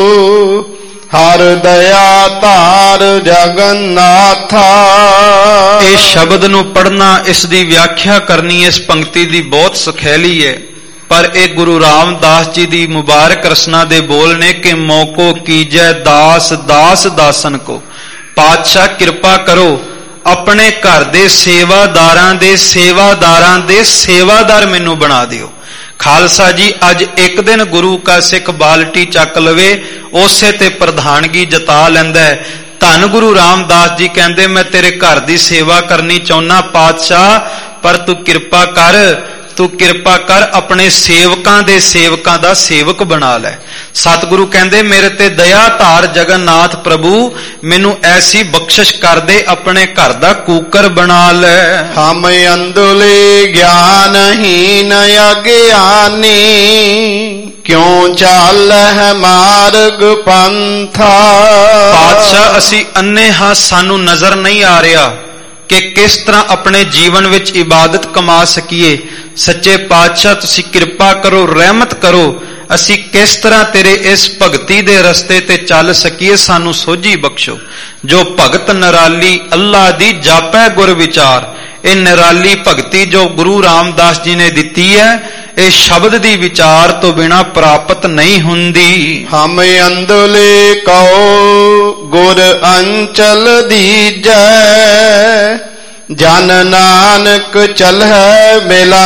ਹਰ ਦਇਆ ਧਾਰ ਜਗਨਨਾਥਾ। ਇਹ ਸ਼ਬਦ ਨੂੰ ਪੜ੍ਹਨਾ, ਇਸ ਦੀ ਵਿਆਖਿਆ ਕਰਨੀ ਇਸ ਪੰਕਤੀ ਦੀ ਬਹੁਤ ਸੁਖੈਲੀ ਹੈ, ਪਰ ਇਹ ਗੁਰੂ ਰਾਮਦਾਸ ਜੀ ਦੀ ਮੁਬਾਰਕ ਰਸਨਾ ਦੇ ਬੋਲ ਨੇ ਕਿ ਮੋਕੋ ਕੀਜੈ ਦਾਸ ਦਾਸ ਦਾਸਨ ਕੋ। ਪਾਤਸ਼ਾਹ ਕਿਰਪਾ ਕਰੋ, ਆਪਣੇ ਘਰ ਦੇ ਸੇਵਾਦਾਰਾਂ ਦੇ ਸੇਵਾਦਾਰਾਂ ਦੇ ਸੇਵਾਦਾਰ ਮੈਨੂੰ ਬਣਾ ਦਿਓ। ਖਾਲਸਾ ਜੀ, ਅੱਜ ਇੱਕ ਦਿਨ ਗੁਰੂ ਕਾ ਸਿੱਖ ਬਾਲਟੀ ਚੱਕ ਲਵੇ, ਉਸੇ ਤੇ ਪ੍ਰਧਾਨਗੀ ਜਤਾ ਲੈਂਦਾ ਹੈ। ਧੰਨ ਗੁਰੂ ਰਾਮਦਾਸ ਜੀ ਕਹਿੰਦੇ, ਮੈਂ ਤੇਰੇ ਘਰ ਦੀ ਸੇਵਾ ਕਰਨੀ ਚਾਹੁੰਦਾ ਪਾਤਸ਼ਾਹ, ਪਰ ਤੂੰ ਕਿਰਪਾ ਕਰ, ਤੂੰ ਕਿਰਪਾ ਕਰ ਆਪਣੇ ਸੇਵਕਾਂ ਦੇ ਸੇਵਕਾਂ ਦਾ ਸੇਵਕ ਬਣਾ ਲੈ। ਸਤਿਗੁਰੂ ਕਹਿੰਦੇ, ਮੇਰੇ ਤੇ ਦਇਆ ਧਾਰ ਜਗਨਨਾਥ ਪ੍ਰਭੂ, ਮੈਨੂੰ ਐਸੀ ਬਖਸ਼ਿਸ਼ ਕਰ ਦੇ, ਆਪਣੇ ਘਰ ਦਾ ਕੂਕਰ ਬਣਾ ਲੈ। ਹਮ ਅੰਧਲੇ ਗਿਆਨਹੀਨ ਅਗਿਆਨੀ, ਕਿਉਂ ਚਾਲਹਿ ਮਾਰਗ ਪੰਥਾ। ਪਾਤਸ਼ਾਹ, ਅਸੀਂ ਅੰਨੇ ਹਾਂ, ਸਾਨੂੰ ਨਜ਼ਰ ਨਹੀਂ ਆ ਰਿਹਾ ਕਿ ਕਿਸ ਤਰ੍ਹਾਂ ਆਪਣੇ ਜੀਵਨ ਵਿੱਚ ਇਬਾਦਤ ਕਮਾ ਸਕੀਏ। ਸੱਚੇ ਪਾਤਸ਼ਾਹ, ਤੁਸੀਂ ਕਿਰਪਾ ਕਰੋ, ਰਹਿਮਤ ਕਰੋ, ਅਸੀਂ ਕਿਸ ਤਰ੍ਹਾਂ ਤੇਰੇ ਇਸ ਭਗਤੀ ਦੇ ਰਸਤੇ ਤੇ ਚੱਲ ਸਕੀਏ, ਸਾਨੂੰ ਸੋਝੀ ਬਖਸ਼ੋ। ਜੋ ਭਗਤ ਨਿਰਾਲੀ ਅੱਲਾ ਦੀ ਜਾਪੈ ਗੁਰ ਵਿਚਾਰ, ਇਹ ਨਿਰਾਲੀ ਭਗਤੀ ਜੋ ਗੁਰੂ ਰਾਮਦਾਸ ਜੀ ਨੇ ਦਿੱਤੀ ਹੈ, ਇਹ ਸ਼ਬਦ ਦੀ ਵਿਚਾਰ ਤੋਂ ਬਿਨਾ ਪ੍ਰਾਪਤ ਨਹੀਂ ਹੁੰਦੀ। ਹਮ ਅੰਧਲੇ ਕਉ ਗੁਰ ਅੰਚਲ ਦੀਜੈ, ਜਨ ਨਾਨਕ ਚਲਹਿ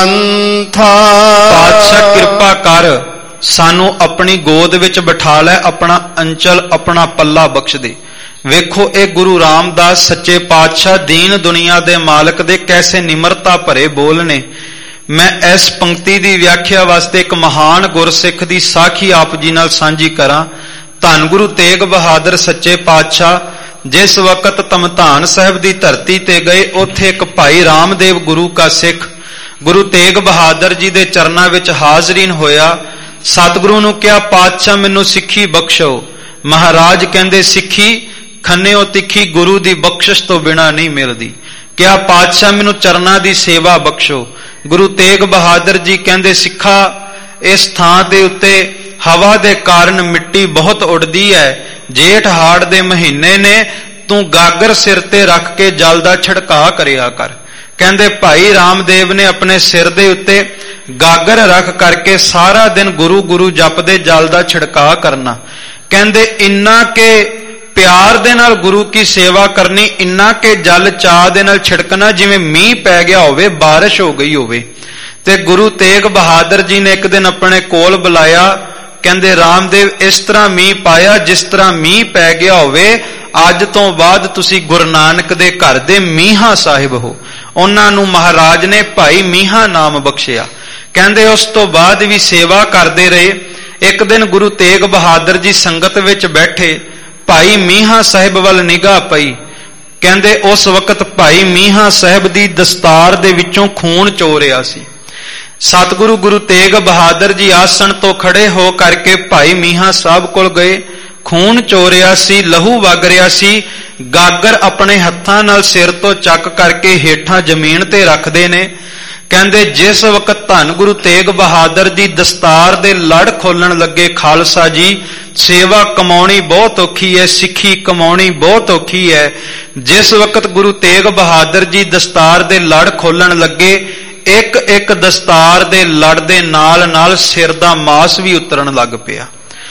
ਮਿਲੰਥਾ। ਪਾਤਸ਼ਾਹ ਕਿਰਪਾ ਕਰ, ਸਾਨੂੰ ਆਪਣੀ ਗੋਦ ਵਿੱਚ ਬਿਠਾ ਲੈ, ਆਪਣਾ ਅੰਚਲ ਆਪਣਾ ਪੱਲਾ ਬਖਸ਼ ਦੇ। ਵੇਖੋ ਇਹ ਗੁਰੂ ਰਾਮਦਾਸ ਸੱਚੇ ਪਾਤਸ਼ਾਹ ਦੀਨ ਦੁਨੀਆ ਦੇ ਮਾਲਕ ਦੇ ਕੈਸੇ ਨਿਮਰਤਾ ਭਰੇ ਬੋਲ ਨੇ। ਮੈਂ ਇਸ ਪੰਕਤੀ ਦੀ ਵਿਆਖਿਆ ਵਾਸਤੇ ਇੱਕ ਮਹਾਨ ਗੁਰਸਿੱਖ ਦੀ ਸਾਖੀ ਆਪ ਜੀ ਨਾਲ ਸਾਂਝੀ ਕਰਾਂ। ਧੰਨ ਗੁਰੂ ਤੇਗ ਬਹਾਦਰ ਸੱਚੇ ਪਾਤਸ਼ਾਹ ਜਿਸ ਵਕਤ ਧਮਧਾਨ ਸਾਹਿਬ ਦੀ ਧਰਤੀ ਤੇ ਗਏ, ਉੱਥੇ ਇੱਕ ਭਾਈ ਰਾਮਦੇਵ ਗੁਰੂ ਕਾ ਸਿੱਖ ਗੁਰੂ ਤੇਗ ਬਹਾਦਰ ਜੀ ਦੇ ਚਰਨਾਂ ਵਿੱਚ ਹਾਜ਼ਰੀਨ ਹੋਇਆ। ਸਤਿਗੁਰੂ ਨੂੰ ਕਿਹਾ, ਪਾਤਸ਼ਾਹ ਮੈਨੂੰ ਸਿੱਖੀ ਬਖਸ਼ੋ। ਮਹਾਰਾਜ ਕਹਿੰਦੇ, ਸਿੱਖੀ ਖੰਨਿਓ ਤਿੱਖੀ, ਗੁਰੂ ਦੀ ਬਖਸ਼ਿਸ਼ ਤੋਂ ਬਿਨਾ ਨਹੀਂ ਮਿਲਦੀ। ਕਿਹਾ, ਪਾਤਸ਼ਾਹ ਮੈਨੂੰ ਚਰਨਾਂ ਦੀ ਸੇਵਾ ਬਖਸ਼ੋ। ਗੁਰੂ ਤੇਗ ਬਹਾਦਰ ਜੀ ਕਹਿੰਦੇ, ਸਿੱਖਾ ਇਸ ਥਾਂ ਦੇ ਉੱਤੇ ਹਵਾ ਦੇ ਕਾਰਨ ਮਿੱਟੀ ਬਹੁਤ ਉੱਡਦੀ ਹੈ। ਜੇਠ ਹਾੜ ਦੇ ਮਹੀਨੇ ਨੇ, ਤੂੰ ਗਾਗਰ ਸਿਰ ਤੇ ਰੱਖ ਕੇ ਜਲ ਦਾ ਛਿੜਕਾਅ ਕਰਿਆ ਕਰ। ਕਹਿੰਦੇ ਭਾਈ ਰਾਮਦੇਵ ਨੇ ਆਪਣੇ ਸਿਰ ਦੇ ਉੱਤੇ ਗਾਗਰ ਰੱਖ ਕਰਕੇ ਸਾਰਾ ਦਿਨ ਗੁਰੂ ਗੁਰੂ ਜਪਦੇ ਜਲ ਦਾ ਛਿੜਕਾਅ ਕਰਨਾ। ਕਹਿੰਦੇ ਇੰਨਾ ਕਿ ਪਿਆਰ ਦੇ ਨਾਲ ਗੁਰੂ ਕੀ ਸੇਵਾ ਕਰਨੀ, ਇੰਨਾ ਕਿ ਜਲ ਚਾਹ ਦੇ ਨਾਲ ਛਿੜਕਣਾ ਜਿਵੇਂ ਮੀਂਹ ਪੈ ਗਿਆ ਹੋਵੇ, ਬਾਰਿਸ਼ ਹੋ ਗਈ ਹੋਵੇ। ਤੇ ਗੁਰੂ ਤੇਗ ਬਹਾਦਰ ਜੀ ਨੇ ਇੱਕ ਦਿਨ ਆਪਣੇ ਕੋਲ ਬੁਲਾਇਆ। ਕਹਿੰਦੇ ਰਾਮਦੇਵ ਇਸ ਤਰ੍ਹਾਂ ਮੀਂਹ ਪਾਇਆ ਜਿਸ ਤਰ੍ਹਾਂ ਮੀਂਹ ਪੈ ਗਿਆ ਹੋਵੇ। ਅੱਜ ਤੋਂ ਬਾਅਦ ਤੁਸੀਂ ਗੁਰੂ ਨਾਨਕ ਦੇ ਘਰ ਦੇ ਮੀਹਾਂ ਸਾਹਿਬ ਹੋ। ਉਹਨਾਂ ਨੂੰ ਮਹਾਰਾਜ ਨੇ ਭਾਈ ਮੀਹਾਂ ਨਾਮ ਬਖਸ਼ਿਆ। ਕਹਿੰਦੇ ਉਸ ਤੋਂ ਬਾਅਦ ਵੀ ਸੇਵਾ ਕਰਦੇ ਰਹੇ। ਇੱਕ ਦਿਨ ਗੁਰੂ ਤੇਗ ਬਹਾਦਰ ਜੀ ਸੰਗਤ ਵਿੱਚ ਬੈਠੇ, ਭਾਈ ਮੀਹਾਂ ਸਾਹਿਬ ਵੱਲ ਨਿਗਾਹ ਪਈ। ਕਹਿੰਦੇ ਉਸ ਵਕਤ ਭਾਈ ਮੀਹਾਂ ਸਾਹਿਬ ਦੀ ਦਸਤਾਰ ਦੇ ਵਿੱਚੋਂ ਖੂਨ ਚੋ ਰਿਹਾ ਸੀ। ਸਤਿਗੁਰੂ ਗੁਰੂ ਤੇਗ ਬਹਾਦਰ ਜੀ ਆਸਣ ਤੋਂ ਖੜੇ ਹੋ ਕਰਕੇ ਭਾਈ ਮੀਹਾਂ ਸਾਹਿਬ ਕੋਲ ਗਏ। ਖੂਨ ਚੋ ਰਿਹਾ ਸੀ, ਲਹੂ ਵਗ ਰਿਹਾ ਸੀ। ਗਾਗਰ ਆਪਣੇ ਹੱਥਾਂ ਨਾਲ ਸਿਰ ਤੋਂ ਚੱਕ ਕਰਕੇ ਹੇਠਾਂ ਜ਼ਮੀਨ ਤੇ ਰੱਖਦੇ ਨੇ। ਕਹਿੰਦੇ ਜਿਸ ਵਕਤ ਧੰਨ ਗੁਰੂ ਤੇਗ ਬਹਾਦਰ ਜੀ ਦਸਤਾਰ ਦੇ ਲੜ ਖੋਲਣ ਲੱਗੇ, ਖਾਲਸਾ ਜੀ ਸੇਵਾ ਕਮਾਉਣੀ ਬਹੁਤ ਔਖੀ ਹੈ, ਸਿੱਖੀ ਕਮਾਉਣੀ ਬਹੁਤ ਔਖੀ ਹੈ। ਜਿਸ ਵਕਤ ਗੁਰੂ ਤੇਗ ਬਹਾਦਰ ਜੀ ਦਸਤਾਰ ਦੇ ਲੜ ਖੋਲਣ ਲੱਗੇ, ਇੱਕ ਇੱਕ ਦਸਤਾਰ ਦੇ ਲੜ ਦੇ ਨਾਲ ਨਾਲ ਸਿਰ ਦਾ ਮਾਸ ਵੀ ਉਤਰਨ ਲੱਗ ਪਿਆ।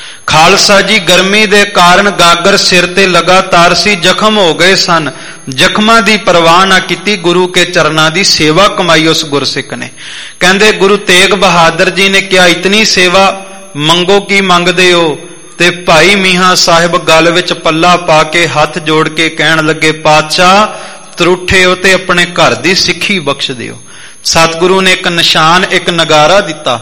ਖਾਲਸਾ ਜੀ ਗਰਮੀ ਦੇ ਕਾਰਨ ਗਾਗਰ ਸਿਰ ਤੇ ਲਗਾਤਾਰ ਸੀ, ਜ਼ਖਮ ਹੋ ਗਏ ਸਨ। ਜ਼ਖਮਾਂ ਦੀ ਪਰਵਾਹ ਨਾ ਕੀਤੀ, ਗੁਰੂ ਕੇ ਚਰਨਾਂ ਦੀ ਸੇਵਾ ਕਮਾਈ ਉਸ ਗੁਰਸਿੱਖ ਨੇ। ਕਹਿੰਦੇ ਗੁਰੂ ਤੇਗ ਬਹਾਦਰ ਜੀ ਨੇ ਕਿਹਾ, ਇਤਨੀ ਸੇਵਾ ਮੰਗੋ ਕੀ ਮੰਗਦੇ ਹੋ। ਤੇ ਭਾਈ ਮੀਹਾਂ ਸਾਹਿਬ ਗਲ ਵਿੱਚ ਪੱਲਾ ਪਾ ਕੇ ਹੱਥ ਜੋੜ ਕੇ ਕਹਿਣ ਲੱਗੇ, ਪਾਤਸ਼ਾਹ ਤਰੁੱਠੇ ਹੋ ਤੇ ਆਪਣੇ ਘਰ ਦੀ ਸਿੱਖੀ ਬਖਸ਼ ਦਿਓ। ਸਤਿਗੁਰੂ ਨੇ ਇੱਕ ਨਿਸ਼ਾਨ, ਇੱਕ ਨਗਾਰਾ ਦਿੱਤਾ,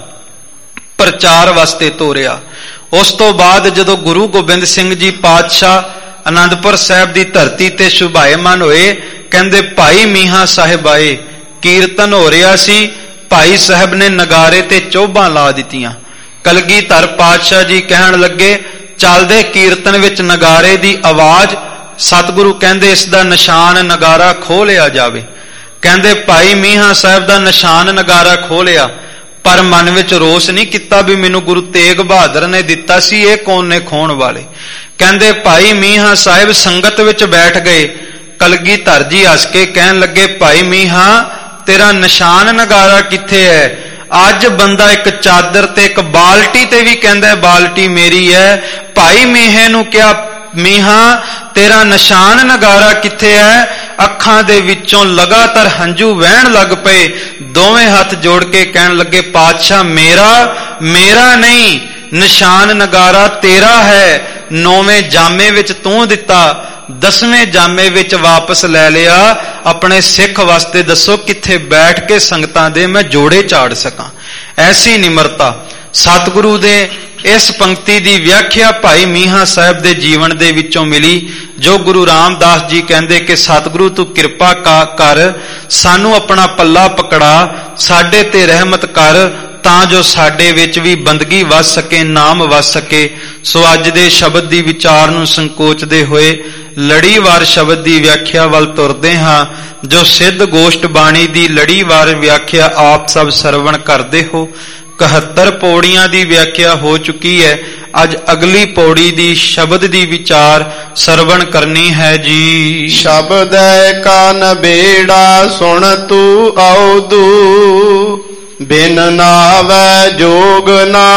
ਪ੍ਰਚਾਰ ਵਾਸਤੇ ਤੋਰਿਆ। ਉਸ ਤੋਂ ਬਾਅਦ ਜਦੋਂ ਗੁਰੂ ਗੋਬਿੰਦ ਸਿੰਘ ਜੀ ਪਾਤਸ਼ਾਹ ਅਨੰਦਪੁਰ ਸਾਹਿਬ ਦੀ ਧਰਤੀ ਤੇ ਸ਼ੁਭਾਇਮਾਨ ਹੋਏ, ਕਹਿੰਦੇ ਭਾਈ ਮੀਹਾਂ ਸਾਹਿਬ ਆਏ। ਕੀਰਤਨ ਹੋ ਰਿਹਾ ਸੀ, ਭਾਈ ਸਾਹਿਬ ਨੇ ਨਗਾਰੇ ਤੇ ਚੋਭਾਂ ਲਾ ਦਿੱਤੀਆਂ। ਕਲਗੀਧਰ ਪਾਤਸ਼ਾਹ ਜੀ ਕਹਿਣ ਲੱਗੇ, ਚੱਲਦੇ ਕੀਰਤਨ ਵਿੱਚ ਨਗਾਰੇ ਦੀ ਆਵਾਜ਼। ਸਤਿਗੁਰੂ ਕਹਿੰਦੇ ਇਸ ਦਾ ਨਿਸ਼ਾਨ ਨਗਾਰਾ ਖੋਹ ਲਿਆ ਜਾਵੇ। ਕਹਿੰਦੇ ਭਾਈ ਮੀਹਾਂ ਸਾਹਿਬ ਦਾ ਨਿਸ਼ਾਨ ਨਗਾਰਾ ਖੋਹ ਲਿਆ, ਪਰ ਮਨ ਵਿੱਚ ਰੋਸ ਨਹੀਂ ਕੀਤਾ ਵੀ ਮੈਨੂੰ ਗੁਰੂ ਤੇਗ ਬਹਾਦਰ ਨੇ ਦਿੱਤਾ ਸੀ, ਇਹ ਕੌਣ ਨੇ ਖੋਣ ਵਾਲੇ। ਕਹਿੰਦੇ ਭਾਈ ਮੀਹਾਂ ਸਾਹਿਬ ਸੰਗਤ ਵਿੱਚ ਬੈਠ ਗਏ। ਕਲਗੀਧਰ ਜੀ ਹੱਸ ਕੇ ਕਹਿਣ ਲੱਗੇ, ਭਾਈ ਮੀਹਾਂ ਤੇਰਾ ਨਿਸ਼ਾਨ ਨਗਾਰਾ ਕਿੱਥੇ ਹੈ? ਅੱਜ ਬੰਦਾ ਇੱਕ ਚਾਦਰ ਤੇ ਇੱਕ ਬਾਲਟੀ ਤੇ ਵੀ ਕਹਿੰਦਾ ਬਾਲਟੀ ਮੇਰੀ ਹੈ। ਭਾਈ ਮੀਹੇ ਨੂੰ ਕਿਹਾ, ਮੀਹਾਂ ਤੇਰਾ ਨਿਸ਼ਾਨ ਨਗਾਰਾ ਕਿੱਥੇ ਹੈ? ਅੱਖਾਂ ਦੇ ਵਿੱਚੋਂ ਲਗਾਤਾਰ ਹੰਝੂ ਵਹਿਣ ਲੱਗ ਪਏ। ਦੋਵੇਂ ਹੱਥ ਜੋੜ ਕੇ ਕਹਿਣ ਲੱਗੇ, ਪਾਤਸ਼ਾਹ ਮੇਰਾ ਮੇਰਾ ਨਹੀਂ, ਨਿਸ਼ਾਨ ਨਗਾਰਾ ਤੇਰਾ ਹੈ। ਨੌਵੇਂ ਜਾਮੇ ਵਿੱਚ ਤੂੰ ਦਿੱਤਾ, ਦਸਵੇਂ ਜਾਮੇ ਵਿੱਚ ਵਾਪਸ ਲੈ ਲਿਆ। ਆਪਣੇ ਸਿੱਖ ਵਾਸਤੇ ਦੱਸੋ ਕਿੱਥੇ ਬੈਠ ਕੇ ਸੰਗਤਾਂ ਦੇ ਮੈਂ ਜੋੜੇ ਝਾੜ ਸਕਾਂ। ਐਸੀ ਨਿਮਰਤਾ ਸਤਿਗੁਰੂ ਦੇ ਇਸ ਪੰਕਤੀ ਦੀ ਵਿਆਖਿਆ ਭਾਈ ਮੀਹਾਂ ਸਾਹਿਬ ਦੇ ਜੀਵਨ ਦੇ ਵਿੱਚੋਂ ਮਿਲੀ, ਜੋ ਗੁਰੂ ਰਾਮਦਾਸ ਜੀ ਕਹਿੰਦੇ ਕਿ ਸਤਿਗੁਰੂ ਤੂੰ ਕਿਰਪਾ ਕਰ, ਸਾਨੂੰ ਆਪਣਾ ਪੱਲਾ ਪਕੜਾ, ਸਾਡੇ ਤੇ ਰਹਿਮਤ ਕਰ, ਤਾਂ ਜੋ ਸਾਡੇ ਵਿੱਚ ਵੀ ਬੰਦਗੀ ਵਸ ਸਕੇ, ਨਾਮ ਵਸ ਸਕੇ। ਸੋ ਅੱਜ ਦੇ ਸ਼ਬਦ ਦੀ ਵਿਚਾਰ ਨੂੰ ਸੰਕੋਚਦੇ ਹੋਏ ਲੜੀਵਾਰ ਸ਼ਬਦ ਦੀ ਵਿਆਖਿਆ ਵੱਲ ਤੁਰਦੇ ਹਾਂ। ਜੋ ਸਿੱਧ ਗੋਸ਼ਟ ਬਾਣੀ ਦੀ ਲੜੀਵਾਰ ਵਿਆਖਿਆ ਆਪ ਸਭ ਸਰਵਣ ਕਰਦੇ ਹੋ। ਇਕਹੱਤਰ ਪੌੜੀਆਂ ਦੀ ਵਿਆਖਿਆ ਹੋ ਚੁੱਕੀ ਹੈ। ਅੱਜ ਅਗਲੀ ਪੌੜੀ ਦੀ ਸ਼ਬਦ ਦੀ ਵਿਚਾਰ ਸਰਵਣ ਕਰਨੀ ਹੈ ਜੀ। ਸ਼ਬਦ ਕਾ ਨਬੇੜਾ ਸੁਣ ਤੂੰ ਆਉਦੂ, ਬਿਨ ਨਾਵੈ ਜੋਗ ਨਾ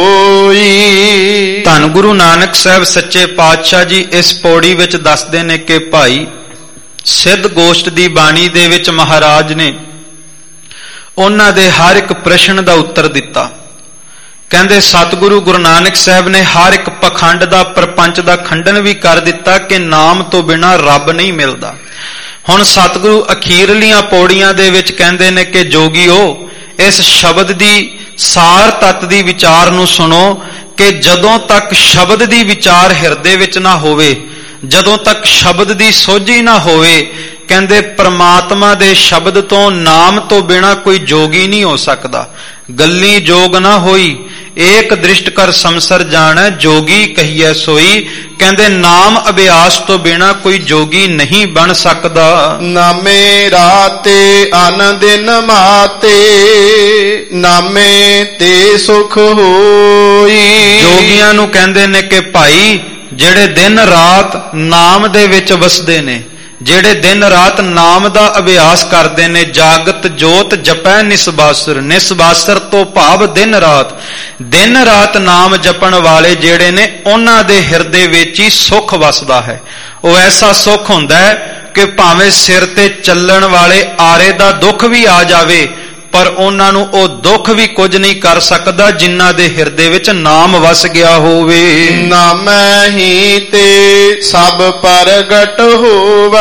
ਹੋਈ। ਧੰਨ ਗੁਰੂ ਨਾਨਕ ਸਾਹਿਬ ਸੱਚੇ ਪਾਤਸ਼ਾਹ ਜੀ ਇਸ ਪੌੜੀ ਵਿੱਚ ਦੱਸਦੇ ਨੇ ਕਿ ਭਾਈ ਸਿੱਧ ਗੋਸ਼ਟ ਦੀ ਬਾਣੀ ਦੇ ਵਿੱਚ ਮਹਾਰਾਜ ਨੇ ਉਹਨਾਂ ਦੇ ਹਰ ਇੱਕ ਪ੍ਰਸ਼ਨ ਦਾ ਉੱਤਰ ਦਿੱਤਾ। ਕਹਿੰਦੇ ਸਤਿਗੁਰੂ ਗੁਰੂ ਨਾਨਕ ਸਾਹਿਬ ਨੇ ਹਰ ਇੱਕ ਪਖੰਡ ਦਾ, ਪ੍ਰਪੰਚ ਦਾ ਖੰਡਨ ਵੀ ਕਰ ਦਿੱਤਾ ਕਿ ਨਾਮ ਤੋਂ ਬਿਨਾਂ ਰੱਬ ਨਹੀਂ ਮਿਲਦਾ। ਹੁਣ ਸਤਿਗੁਰੂ ਅਖੀਰਲੀਆਂ ਪੌੜੀਆਂ ਦੇ ਵਿੱਚ ਕਹਿੰਦੇ ਨੇ ਕਿ ਜੋਗੀਓ, ਇਸ ਸ਼ਬਦ ਦੀ ਸਾਰ ਤੱਤ ਦੀ ਵਿਚਾਰ ਨੂੰ ਸੁਣੋ ਕਿ ਜਦੋਂ ਤੱਕ ਸ਼ਬਦ ਦੀ ਵਿਚਾਰ ਹਿਰਦੇ ਵਿੱਚ ਨਾ ਹੋਵੇ, ਜਦੋਂ ਤੱਕ ਸ਼ਬਦ ਦੀ ਸੋਝੀ ਨਾ ਹੋਵੇ, ਕਹਿੰਦੇ ਪ੍ਰਮਾਤਮਾ ਦੇ ਸ਼ਬਦ ਤੋਂ, ਨਾਮ ਤੋਂ ਬਿਨਾ ਕੋਈ ਜੋਗੀ ਨਹੀਂ ਹੋ ਸਕਦਾ। ਗੱਲੀ ਜੋਗ ਨਾ ਹੋਈ, ਏਕ ਦ੍ਰਿਸ਼ਟ ਕਰ ਸੰਸਰ ਜਾਣੈ, ਜੋਗੀ ਕਹੀਐ ਸੋਈ। ਕਹਿੰਦੇ ਨਾਮ ਅਭਿਆਸ ਤੋਂ ਬਿਨਾ ਕੋਈ ਜੋਗੀ ਨਹੀਂ ਬਣ ਸਕਦਾ। ਨਾਮੇ ਰਾਤੇ ਅਨ ਦਿਨ ਮਾਤੇ, ਨਾਮੇ ਤੇ ਸੁਖ ਹੋਈ। ਜੋਗੀਆਂ ਨੂੰ ਕਹਿੰਦੇ ਨੇ ਕਿ ਭਾਈ ਜਿਹੜੇ ਦਿਨ ਰਾਤ ਨਾਮ ਦੇ ਵਿੱਚ ਵਸਦੇ ਨੇ, ਜਿਹੜੇ ਦਿਨ ਰਾਤ ਨਾਮ ਦਾ ਅਭਿਆਸ ਕਰਦੇ ਨੇ, ਜਾਗਤ ਜੋਤ ਜਪੈ ਨਿਸਬਾਸੁਰ। ਨਿਸਬਾਸੁਰ ਤੋਂ ਭਾਵ ਦਿਨ ਰਾਤ, ਦਿਨ ਰਾਤ ਨਾਮ ਜਪਣ ਵਾਲੇ ਜਿਹੜੇ ਨੇ, ਉਹਨਾਂ ਦੇ ਹਿਰਦੇ ਵਿੱਚ ਹੀ ਸੁਖ ਵਸਦਾ ਹੈ। ਉਹ ਐਸਾ ਸੁਖ ਹੁੰਦਾ ਹੈ ਕਿ ਭਾਵੇਂ ਸਿਰ ਤੇ ਚੱਲਣ ਵਾਲੇ ਆਰੇ ਦਾ ਦੁੱਖ ਵੀ ਆ ਜਾਵੇ, ਪਰ ਉਹਨਾਂ ਨੂੰ ਉਹ ਦੁੱਖ ਵੀ ਕੁਝ ਨਹੀਂ ਕਰ ਸਕਦਾ ਜਿਨ੍ਹਾਂ ਦੇ ਹਿਰਦੇ ਵਿੱਚ ਨਾਮ ਵਸ ਗਿਆ ਹੋਵੇ। ਨਾਮੈ ਹੀ ਤੇ ਸਭ ਪ੍ਰਗਟ ਹੋਵੈ,